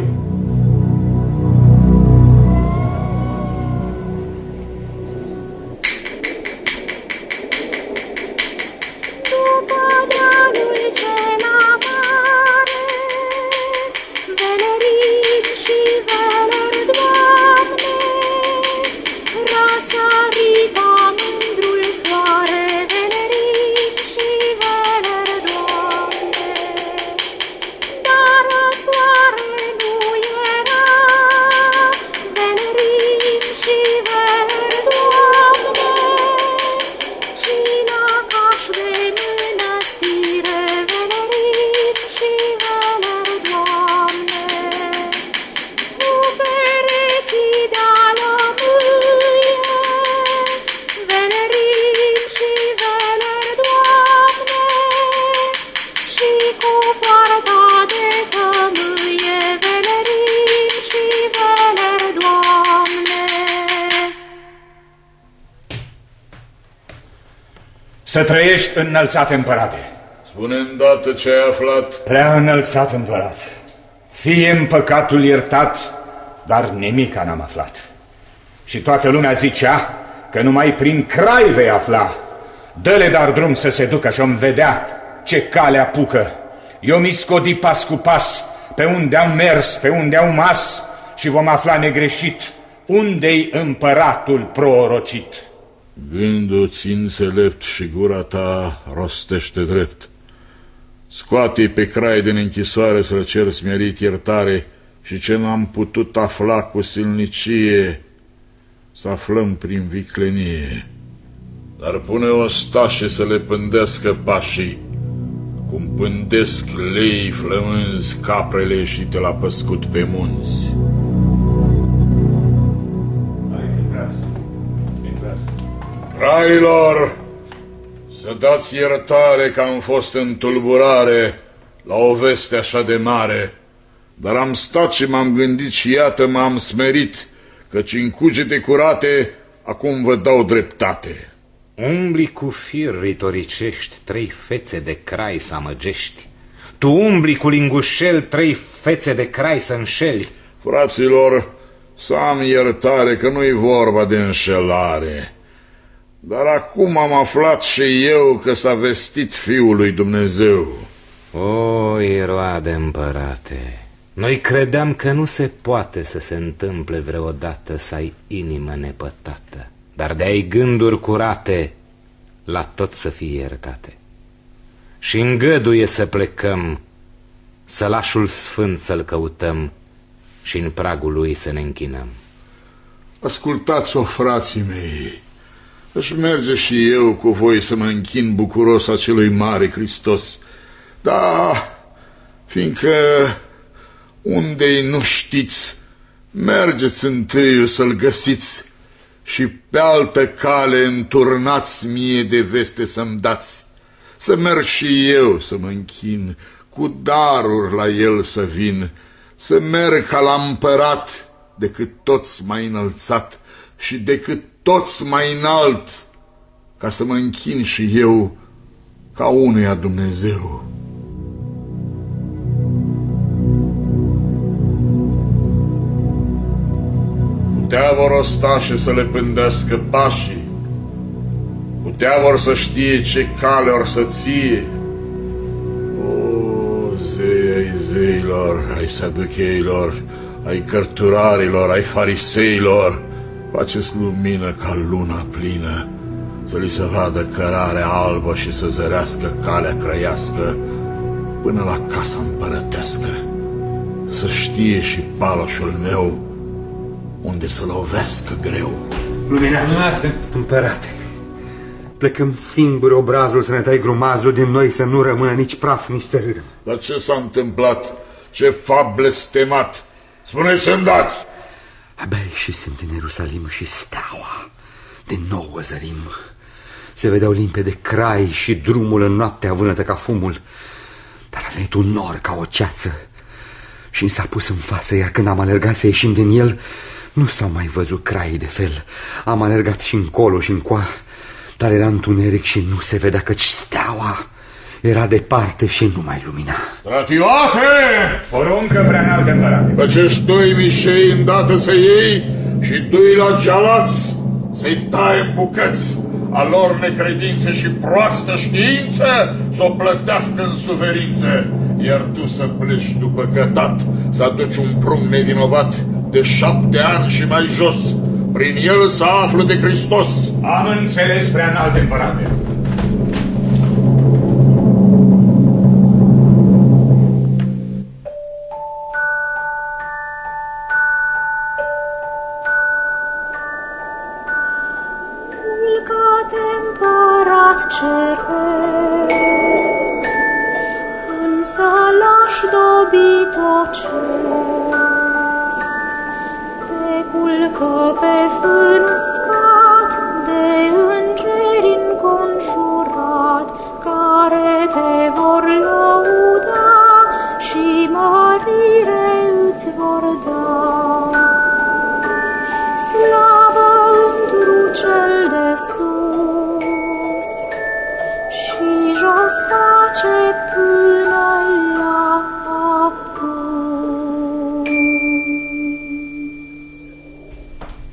Speaker 6: Să trăiești înălțat împărate.
Speaker 4: Spune îndată ce ai aflat.
Speaker 6: Prea înălțat împărat, fie-mi păcatul iertat, dar nimica n-am aflat. Și toată lumea zicea că numai prin crai vei afla. Dă-le dar drum să se ducă și-om vedea ce cale apucă. Eu mi scodi pas cu pas pe unde am mers, pe unde am mas și vom afla negreșit unde-i împăratul prorocit.
Speaker 4: Gândul-ți înțelept și gura ta rostește drept. Scoate-i pe crai din închisoare să-l cer smerit iertare și ce n-am putut afla cu silnicie să aflăm prin viclenie. Dar pune ostașe să le pândească pașii, cum pândesc lei flămânzi caprele ieșite la păscut pe munți. Crailor, să dați iertare că am fost în tulburare la o veste așa de mare, dar am stat și m-am gândit și iată m-am smerit, căci în cugete curate acum vă dau dreptate.
Speaker 8: Umbli cu fir ritoricești, trei fețe de crai să amăgești. Tu umbli cu lingușel, trei fețe de crai să înșeli.
Speaker 4: Fraților, să am iertare că nu-i vorba de înșelare. Dar acum am aflat și eu că s-a vestit Fiul lui Dumnezeu.
Speaker 8: O, Iroade împărate, noi credeam că nu se poate să se întâmple vreodată să ai inimă nepătată, dar de-ai gânduri curate, la tot să fie iertate. Și îngăduie să plecăm, sălașul sfânt să-l căutăm și în pragul lui să ne închinăm.
Speaker 4: Ascultați-o, frații mei, aș merge și eu cu voi să mă închin bucuros acelui mare Hristos, dar fiindcă unde-i nu știți, mergeți întâi să-l găsiți și pe altă cale înturnați mie de veste să-mi dați, să merg și eu să mă închin, cu daruri la el să vin, să merg ca la împărat, decât toți mai înălțat și decât toți mai înalt, ca să mă închin și eu ca unuia Dumnezeu. Putea vor ostașe să le pândească pașii, putea vor să știe ce cale or să ție. O, zei ai zeilor, ai saducheilor, ai cărturarilor, ai fariseilor, faceți lumină ca luna plină, să li se vadă cărarea albă și să zărească calea crăiască până la casa împărătească, să știe și paloșul meu unde să lovească greu.
Speaker 7: Luminate, împărate, plecăm singuri obrazul să ne tai grumazul din noi, să nu rămână nici praf, nici țărâră.
Speaker 4: Dar ce s-a întâmplat? Ce fapt blestemat? Spuneți îndată!
Speaker 7: Abia ieșisem din Ierusalim și steaua de nou o zărim. Se vedeau limpede crai și drumul în noaptea vânătă ca fumul, dar a venit un nor ca o ceață și mi s-a pus în față, iar când am alergat să ieșim din el, nu s-au mai văzut craii de fel. Am alergat și încolo și încoa, dar era întuneric și nu se vedea, căci steaua era departe și nu mai lumina.
Speaker 4: Stratioate!
Speaker 6: Poruncă prea înaltă, împărate.
Speaker 4: Acești doi mișei îndată să iei și dui la gealați, să-i tai în bucăți, a lor necredință și proastă știință să o plătească în suferință, iar tu să pleci după cătat, să aduci un prunc nevinovat de șapte ani și mai jos, prin el să află de Hristos.
Speaker 6: Am înțeles, prea înalt, împărate.
Speaker 11: ceresc, însă l-aș dobitocesc. Te culcă pe fân uscat, de îngeri înconjurat, care te vor lăuda și mărire îți vor da. Slavă întru cel de sus și jos pace până la apus.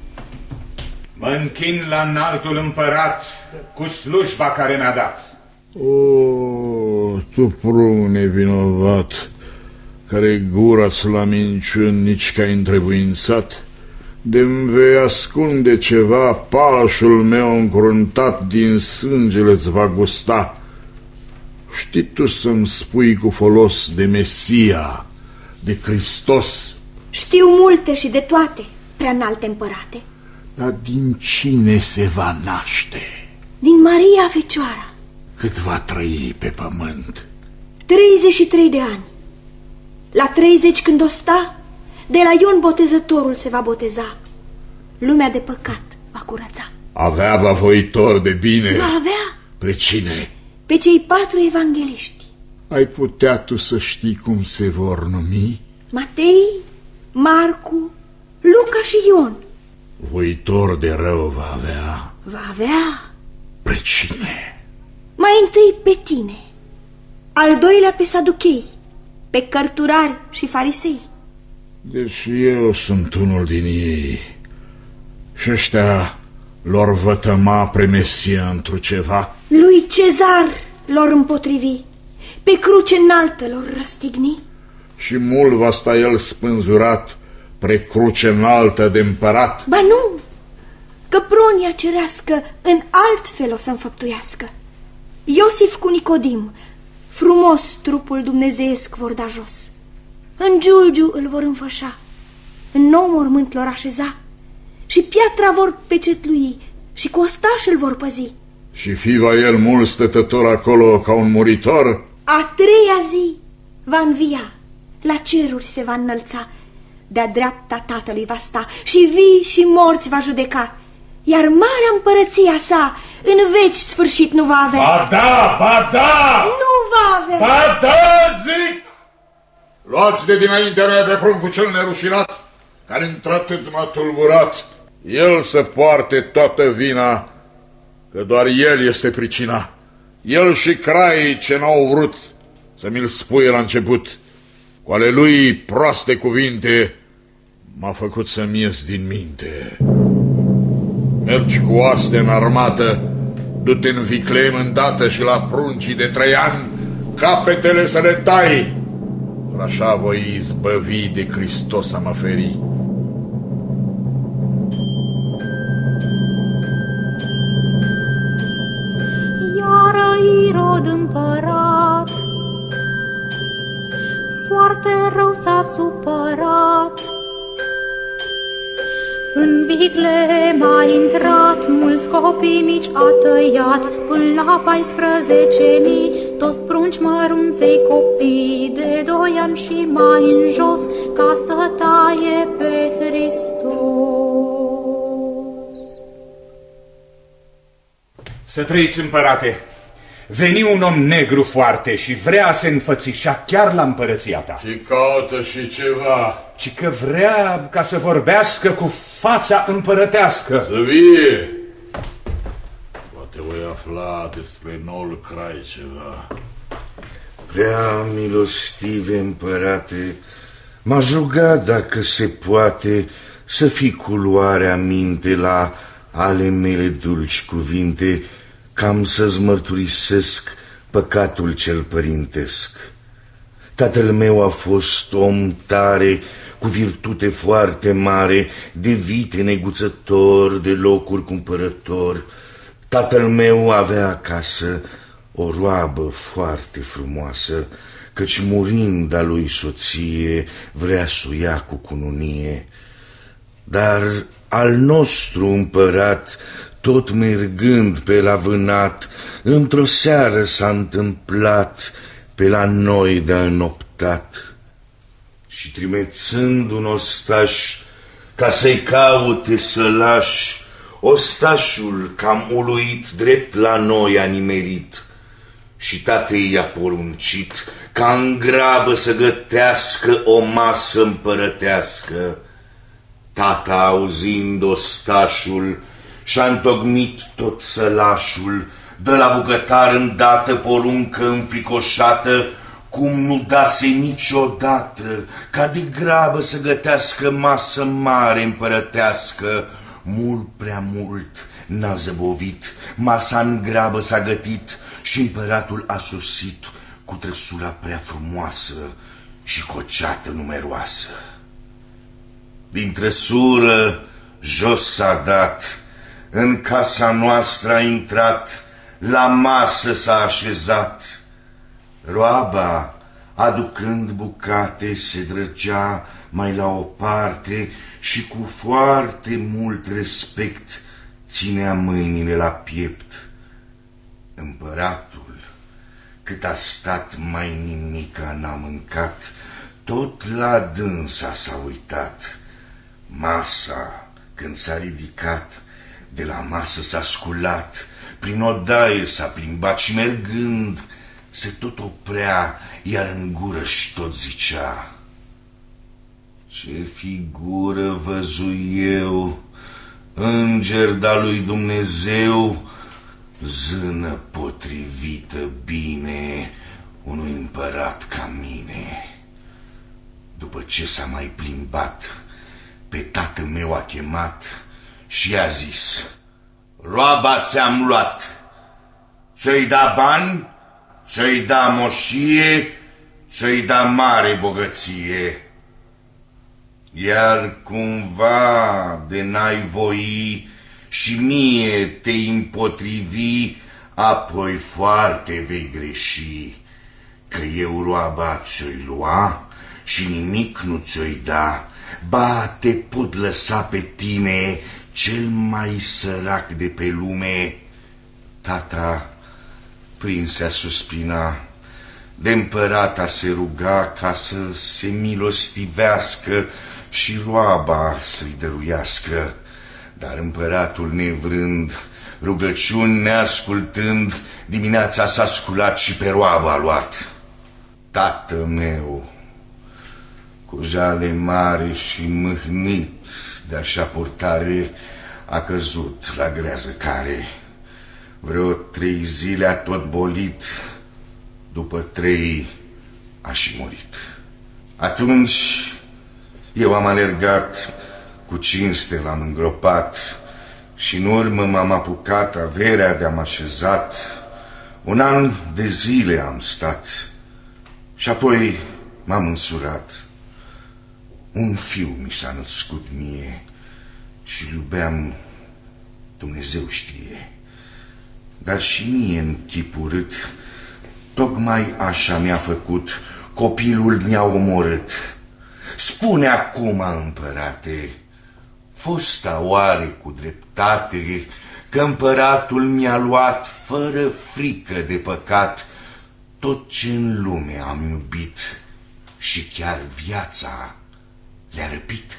Speaker 6: Mă închin la înaltul împărat cu slujba care mi-a dat.
Speaker 4: O, tu prunc nevinovat, care gura-ți la minciuni nici că ai întrebuințat, de-mi vei ascunde ceva, pașul meu încruntat din sângele-ți va gusta. Știi tu să-mi spui cu folos de Mesia, de Hristos?
Speaker 2: Știu multe și de toate, prea înalte împărate.
Speaker 4: Dar din cine se va naște?
Speaker 2: Din Maria Fecioara.
Speaker 4: Cât va trăi pe pământ?
Speaker 2: treizeci și trei de ani. La treizeci, când o sta, de la Ion Botezătorul se va boteza. Lumea de păcat va curăța.
Speaker 4: Avea va voitor de bine.
Speaker 2: Va avea.
Speaker 4: Pe cine?
Speaker 2: Pe cei patru evangeliști.
Speaker 4: Ai putea tu să știi cum se vor numi?
Speaker 2: Matei, Marcu, Luca și Ion.
Speaker 4: Voitor de rău va avea.
Speaker 2: Va avea.
Speaker 4: Pe cine?
Speaker 2: Mai întâi pe tine, al doilea pe saduchei, pe cărturari și farisei.
Speaker 4: Deși eu sunt unul din ei, și ăștia lor vătăma pre Mesia într-o ceva.
Speaker 2: Lui Cezar lor împotrivi, pe cruce înaltă lor răstigni.
Speaker 4: Și mult va sta el spânzurat pre cruce înaltă de împărat.
Speaker 2: Ba nu, că pronia cerească în alt fel o să înfăptuiască. Iosif cu Nicodim, frumos trupul dumnezeiesc vor da jos. În giulgiu îl vor înfășa, în nou mormânt lor așeza, și piatra vor pecetlui și cu ostaș îl vor păzi.
Speaker 4: Și fi va el mult stătător acolo ca un muritor?
Speaker 2: A treia zi va învia, la ceruri se va înălța, de-a dreapta Tatălui va sta și vii și morți va judeca, iar marea împărăția sa în veci sfârșit nu va avea.
Speaker 4: Ba da, ba da!
Speaker 2: Nu va avea!
Speaker 4: Ba da, zic! Luați de dinaintea mea pe pruncul cel nerușinat, care într-atât m-a tulburat. El să poarte toată vina, că doar el este pricina. El și craii ce n-au vrut să mi-l spuie la început. Cu ale lui proaste cuvinte m-a făcut să-mi ies din minte. Mergi cu oaste în armată, du-te în vicleem îndată și la pruncii de trei ani capetele să le tai. Așa voi izbăvi de Hristos a mă feri.
Speaker 11: Iară Irod împărat, foarte rău s-a supărat. În vicle m-a intrat, mulți copii mici a tăiat, până la paisprezece mii, tot prunci mărunței copii, de doi ani și mai în jos, ca să taie pe Hristos.
Speaker 6: Să trăiți, împărate! Veni un om negru foarte și vrea să înfățișa chiar la împărăția ta.
Speaker 4: Și caută și ceva.
Speaker 6: Ci că vrea ca să vorbească cu fața împărătească.
Speaker 4: Să vie! Poate voi afla despre noul crai ceva.
Speaker 15: Prea milostive împărate, m-a rugat dacă se poate să fii cu luarea minte la ale mele dulci cuvinte, cam să-ți mărturisesc păcatul cel părintesc. Tatăl meu a fost om tare, cu virtute foarte mare, de vite neguțător, de locuri cumpărător. Tatăl meu avea acasă o roabă foarte frumoasă, căci murind a lui soție, vrea să o ia cu cununie. Dar al nostru împărat, tot mergând pe la vânat, într-o seară s-a întâmplat pe la noi de-a înoptat. Și trimețând un ostaș ca să-i caute sălaș, ostașul, cam uluit, drept la noi a nimerit. Și tatei i-a poruncit ca în grabă să gătească o masă împărătească. Tata, auzind ostașul, și-a întocmit tot sălașul, dă la bucătar îndată poruncă înfricoșată, cum nu dase niciodată, ca de grabă să gătească masă mare împărătească. Mult prea mult n-a zăbovit, masa în grabă s-a gătit și împăratul a sosit cu trăsura prea frumoasă și cu o ceată numeroasă. Din trăsură jos s-a dat, în casa noastră a intrat, la masă s-a așezat. Roaba, aducând bucate, se drăgea mai la o parte și cu foarte mult respect ținea mâinile la piept. Împăratul, cât a stat, mai nimica n-a mâncat, tot la dânsa s-a uitat. Masa, când s-a ridicat, de la masă s-a sculat, prin odaie s-a plimbat și mergând se tot oprea, iar în gură-și tot zicea: ce figură văzui eu, înger de-a lui Dumnezeu, zână potrivită bine unui împărat ca mine. După ce s-a mai plimbat, pe tatăl meu a chemat și a zis: roaba ți-am luat, ți-o-i da bani, ți-o-i da moșie, ți-o-i da mare bogăție. Iar cumva de n-ai voi și mie te împotrivi, apoi foarte vei greși, că eu roaba ți-o-i lua și nimic nu ți-o-i da, ba te pot lăsa pe tine, cel mai sărac de pe lume. Tata prinse a suspina, de împărata se ruga ca să se milostivească și roaba să-i dăruiască. Dar împăratul nevrând, rugăciuni neascultând, dimineața s-a sculat și pe roaba a luat. Tată meu, cu jale mare și mâhnit de așa purtare, a căzut la grea zăcare. Vreo trei zile a tot bolit, după trei a și murit. Atunci eu am alergat, cu cinste l-am îngropat și în urmă m-am apucat averea de-am așezat. Un an de zile am stat și apoi m-am însurat. Un fiu mi s-a născut mie și iubeam, Dumnezeu știe. Dar și mie în chip urât, tocmai așa mi-a făcut, copilul mi-a omorât. Spune acum, împărate, fosta oare cu dreptate, că împăratul mi-a luat fără frică de păcat tot ce în lume am iubit și chiar viața le-a răpit?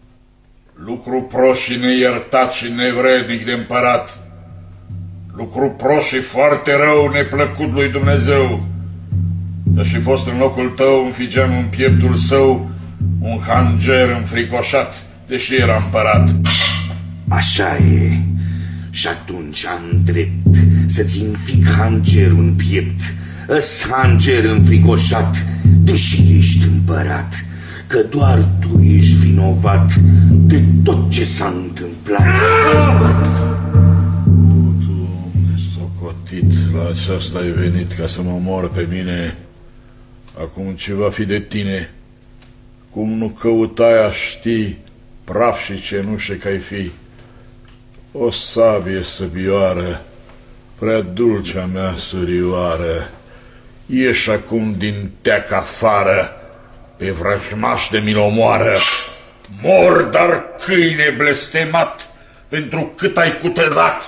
Speaker 4: Lucru prost și neiertat și nevrednic de împărat, lucru prost și foarte rău, neplăcut lui Dumnezeu. Aș fi fost în locul tău, înfigeam în pieptul său un hanger înfricoșat, deși era împărat.
Speaker 15: Așa e, și atunci am drept să-ți înfic hangerul în piept, ăs hanger înfricoșat, deși ești împărat, că doar tu ești vinovat de tot ce s-a întâmplat.
Speaker 4: Tu, socotit, la aceasta ai venit ca să mă omor pe mine. Acum ce va fi de tine? Cum nu căutai a ști, praf și cenușe că-ai fi? O sabie săbioară, prea dulcea mea surioară, ieși acum din teac afară, pe vrăjmaș de milomoară. Mor, dar câine blestemat, pentru cât ai cutezat.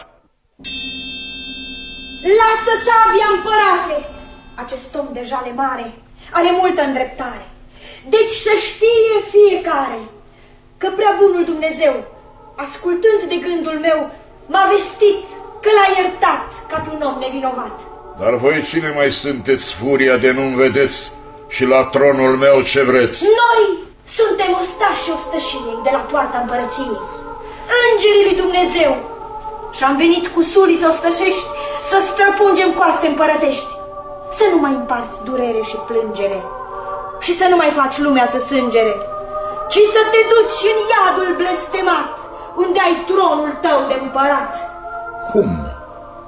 Speaker 2: Lasă sabia, împărate! Acest om de jale mare are multă îndreptare. Deci să știe fiecare că prea bunul Dumnezeu, ascultând de gândul meu, m-a vestit că l-a iertat ca pe un om nevinovat.
Speaker 4: Dar voi cine mai sunteți, furia de nu-mi vedeți, și la tronul meu ce vreți?
Speaker 2: Noi suntem ostașii ostășiei de la poarta împărăției, îngerii lui Dumnezeu, și am venit cu suliți ostășești să străpungem coaste împărătești, să nu mai împarți durere și plângere și să nu mai faci lumea să sângere, ci să te duci în iadul blestemat, unde ai tronul tău de împărat.
Speaker 4: Cum?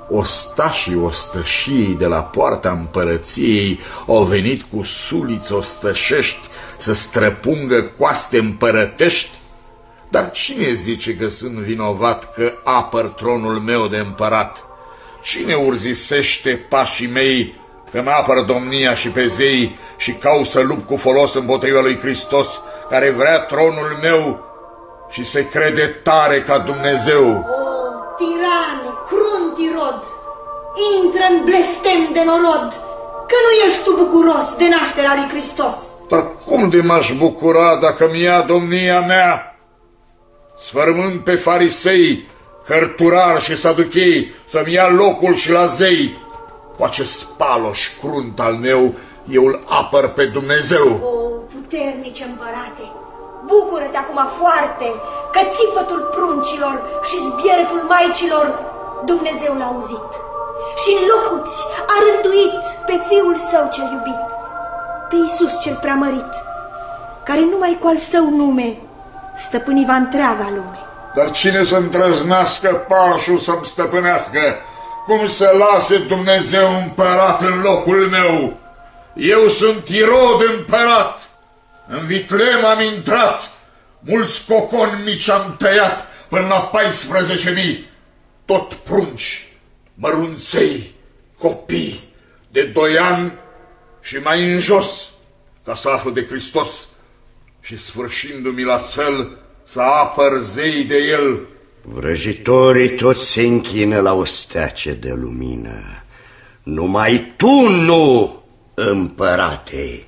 Speaker 15: Ostașii ostășiei de la poarta împărăției au venit cu suliți ostășești să străpungă coaste împărătești? Dar cine zice că sunt vinovat că apăr tronul meu de împărat? Cine urzisește pașii mei că-mi apăr domnia și pe zei și caut să lupt cu folos împotriva lui Hristos, care vrea tronul meu și se crede tare ca Dumnezeu?
Speaker 2: O, tirane, crunt Irod, intră în blestem de norod, că nu ești tu bucuros de nașterea lui Hristos.
Speaker 15: Dar cum de m-aș bucura dacă mi ia domnia mea, sfărmând pe farisei, cărturari și saduchei, să-mi ia locul și la zei? Cu acest paloș crunt al meu, eu îl apăr pe Dumnezeu.
Speaker 2: O, puternice împărate, bucură-te acum foarte, că țipătul pruncilor și zbieretul maicilor Dumnezeu l-a auzit. Și în locuți a rânduit pe Fiul Său cel iubit, pe Iisus cel preamărit, care numai cu al Său nume stăpâniva întreaga lume.
Speaker 15: Dar cine să îndrăznească pașul să-mi stăpânească? Cum să lase Dumnezeu împărat în locul meu? Eu sunt Irod împărat, în viclem am intrat, mulți coconi mici am tăiat până la paisprezece mii, tot prunci, mărunței, copii de doi ani și mai în jos, ca să aflu de Hristos și sfârșindu-mi la sfel să apăr zei de El.
Speaker 9: Vrăjitorii toți se închină la o steace de lumină. Numai tu nu, împărate,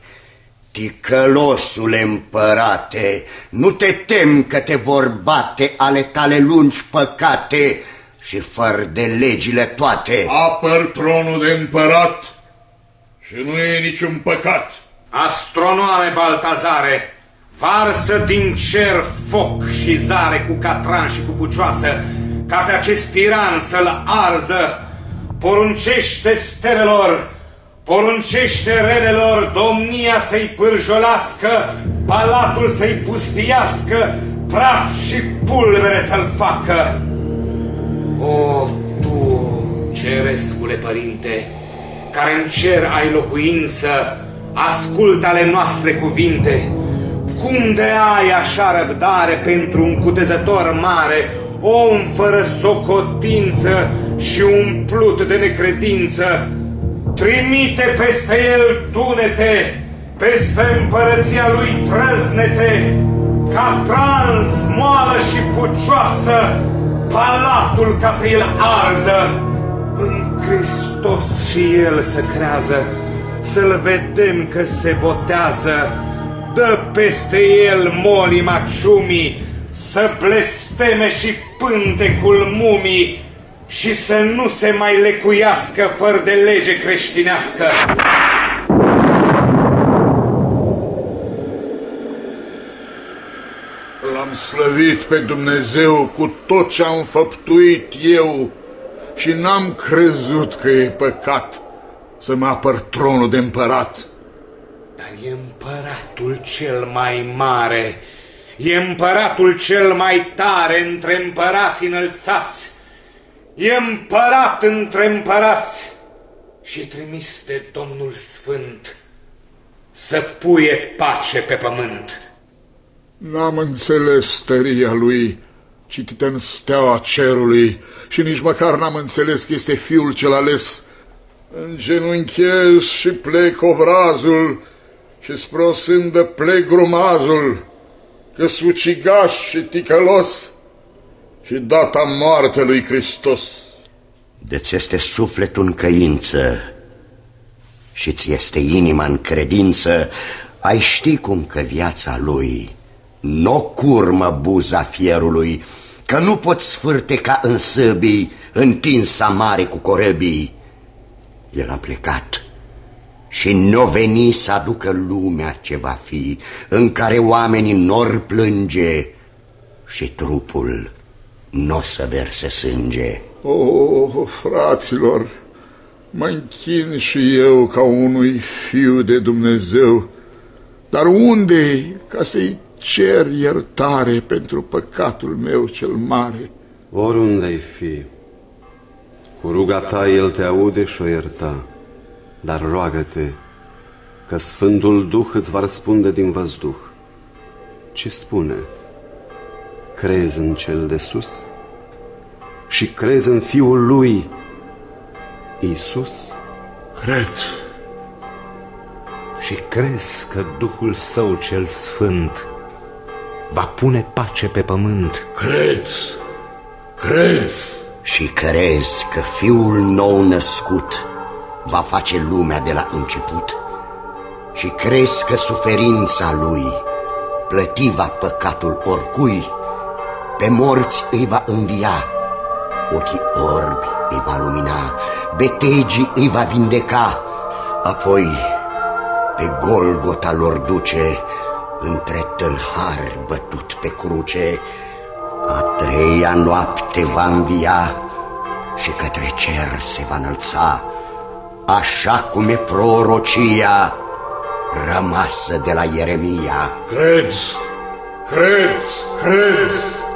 Speaker 9: ticălosule împărate, nu te temi că te vor bate ale tale lungi păcate și fără de legile toate.
Speaker 15: Apăr tronul de împărat și nu e niciun păcat.
Speaker 8: Astronoame Baltazare, varsă din cer foc și zare cu catran și cu pucioasă, ca pe acest tiran să-l arză. Poruncește stelelor, poruncește relelor, domnia să-i pârjolească, palatul să-i pustiască, praf și pulvere să-l facă. O, tu, cerescule părinte, care în cer ai locuință, ascultă ale noastre cuvinte. Cum de ai așa răbdare pentru un cutezător mare, om fără socotință și umplut de necredință? Trimite peste el tunete, peste împărăția lui trăznete, ca trans, moală și pucioasă, palatul ca să el arză. În Hristos și el să crează, să-l vedem că se botează. Dă peste el molima ciumii, să blesteme și pântecul mumii și să nu se mai lecuiască fără de lege creștinească.
Speaker 15: L-am slăvit pe Dumnezeu cu tot ce am făptuit eu și n-am crezut că e păcat să mă apăr tronul de împărat.
Speaker 8: Dar e împăratul cel mai mare, e împăratul cel mai tare între împărați înălțați, e împărat între împărați și e trimis de Domnul Sfânt să puie pace pe pământ.
Speaker 15: N-am înțeles tăria lui citită în steaua cerului și nici măcar n-am înțeles că este Fiul cel ales. Îngenunchez și plec obrazul și spre o sândă plec grumazul, că sucigaș și ticălos și data moarte lui Hristos.
Speaker 9: De-ți este sufletul în căință și ți este inima în credință, ai ști cum că viața lui n-o curmă buza fierului, că nu poți sfârteca în săbii întinsa mare cu corăbii. El a plecat și n-o veni să aducă lumea ce va fi, în care oamenii n-or plânge și trupul n-o să verse sânge.
Speaker 15: O, fraților, mă închin și eu ca unui fiu de Dumnezeu, dar unde ca să-i cer iertare pentru păcatul meu cel mare?
Speaker 10: Oriunde-i fi, Cu ruga ta el te aude și o ierta, dar roagă-te că Sfântul Duh îți va răspunde din văzduh. Ce spune? Crezi în cel de sus? Și crezi în Fiul lui, Iisus?
Speaker 15: Cred.
Speaker 8: Și crezi că Duhul Său cel Sfânt va pune pace pe pământ?
Speaker 15: Cred. Cred.
Speaker 9: Și crezi că Fiul nou născut va face lumea de la început? Și crezi că suferința lui plăti va păcatul oricui? Pe morți îi va învia, ochii orbi îi va lumina, betegii îi va vindeca, apoi pe Golgota lor duce, între tâlhari bătut pe cruce. A treia noapte va învia și către cer se va înălța, așa cum e prorocia rămasă de la Ieremia.
Speaker 15: Cred, cred, cred.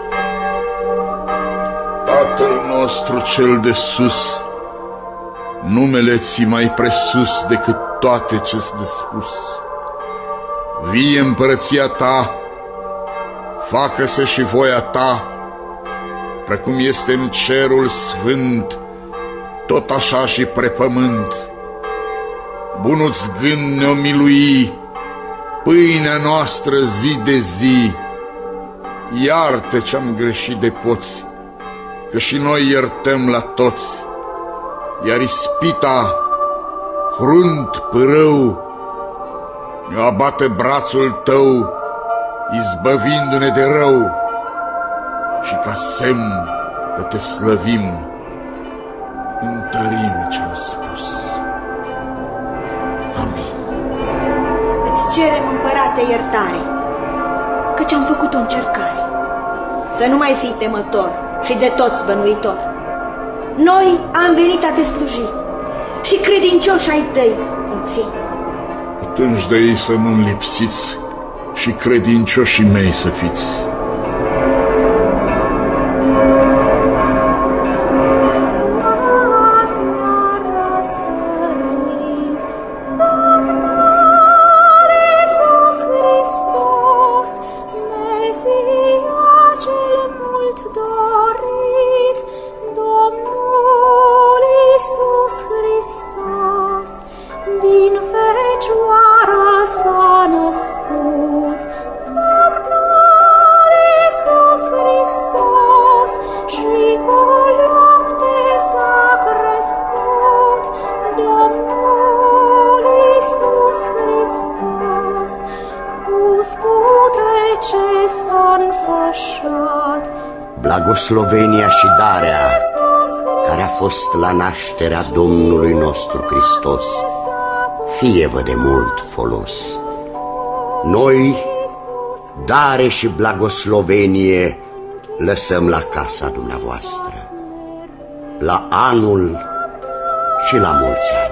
Speaker 15: Tatăl nostru cel de sus, numele ți mai presus decât toate ce-s de spus. Vie împărăția ta, facă-se și voia ta, precum este în cerul sfânt, tot așa și pre pământ. Bunul-ți gând ne-o milui, pâinea noastră zi de zi. Iartă ce-am greșit de poți, că și noi iertăm la toți. Iar ispita, crunt pârâu, ne-o abate brațul tău, izbăvindu-ne de rău. Și ca semn că te slăvim, întărim ce-am spus. Amin.
Speaker 2: Îți cerem, împărate, iertare, căci am făcut o încercare. Să nu mai fii temător și de toți bănuitor. Noi am venit a te sluji și credincioși ai tăi în fi.
Speaker 15: Atunci de ei să nu-mi lipsiți și credincioșii mei să fiți.
Speaker 9: Blagoslovenia și darea care a fost la nașterea Domnului nostru Hristos, fie-vă de mult folos. Noi, dare și blagoslovenie lăsăm la casa dumneavoastră, la anul și la mulți ani.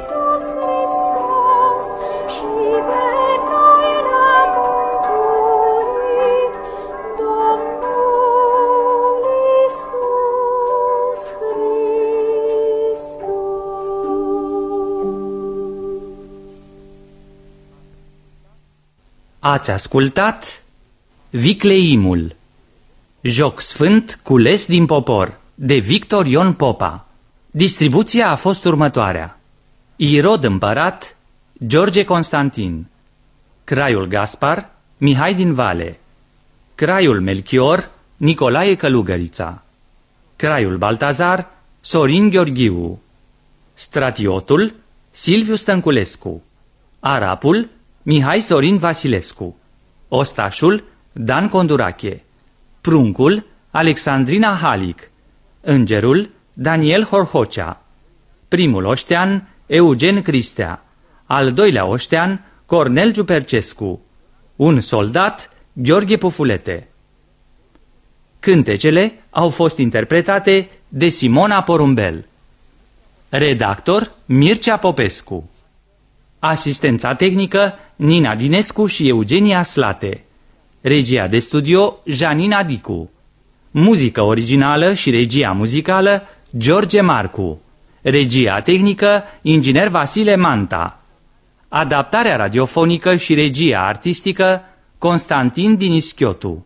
Speaker 1: Ați ascultat Vicleimul, joc sfânt cules din popor, de Victor Ion Popa. Distribuția a fost următoarea: Irod împărat, George Constantin; Craiul Gaspar, Mihai din Vale; Craiul Melchior, Nicolae Călugărița; Craiul Baltazar, Sorin Gheorghiu; Stratiotul, Silviu Stănculescu; Arapul, Mihai Sorin Vasilescu; Ostașul, Dan Condurache; Pruncul, Alexandrina Halic; Îngerul, Daniel Horhocea; Primul oștean, Eugen Cristea; Al doilea oștean, Cornel Giupercescu; Un soldat, Gheorghe Pufulete. Cântecele au fost interpretate de Simona Porumbel. Redactor, Mircea Popescu. Asistența tehnică, Nina Dinescu și Eugenia Slate. Regia de studio, Janina Dicu. Muzică originală și regia muzicală, George Marcu. Regia tehnică, inginer Vasile Manta. Adaptarea radiofonică și regia artistică, Constantin Dinischiotu.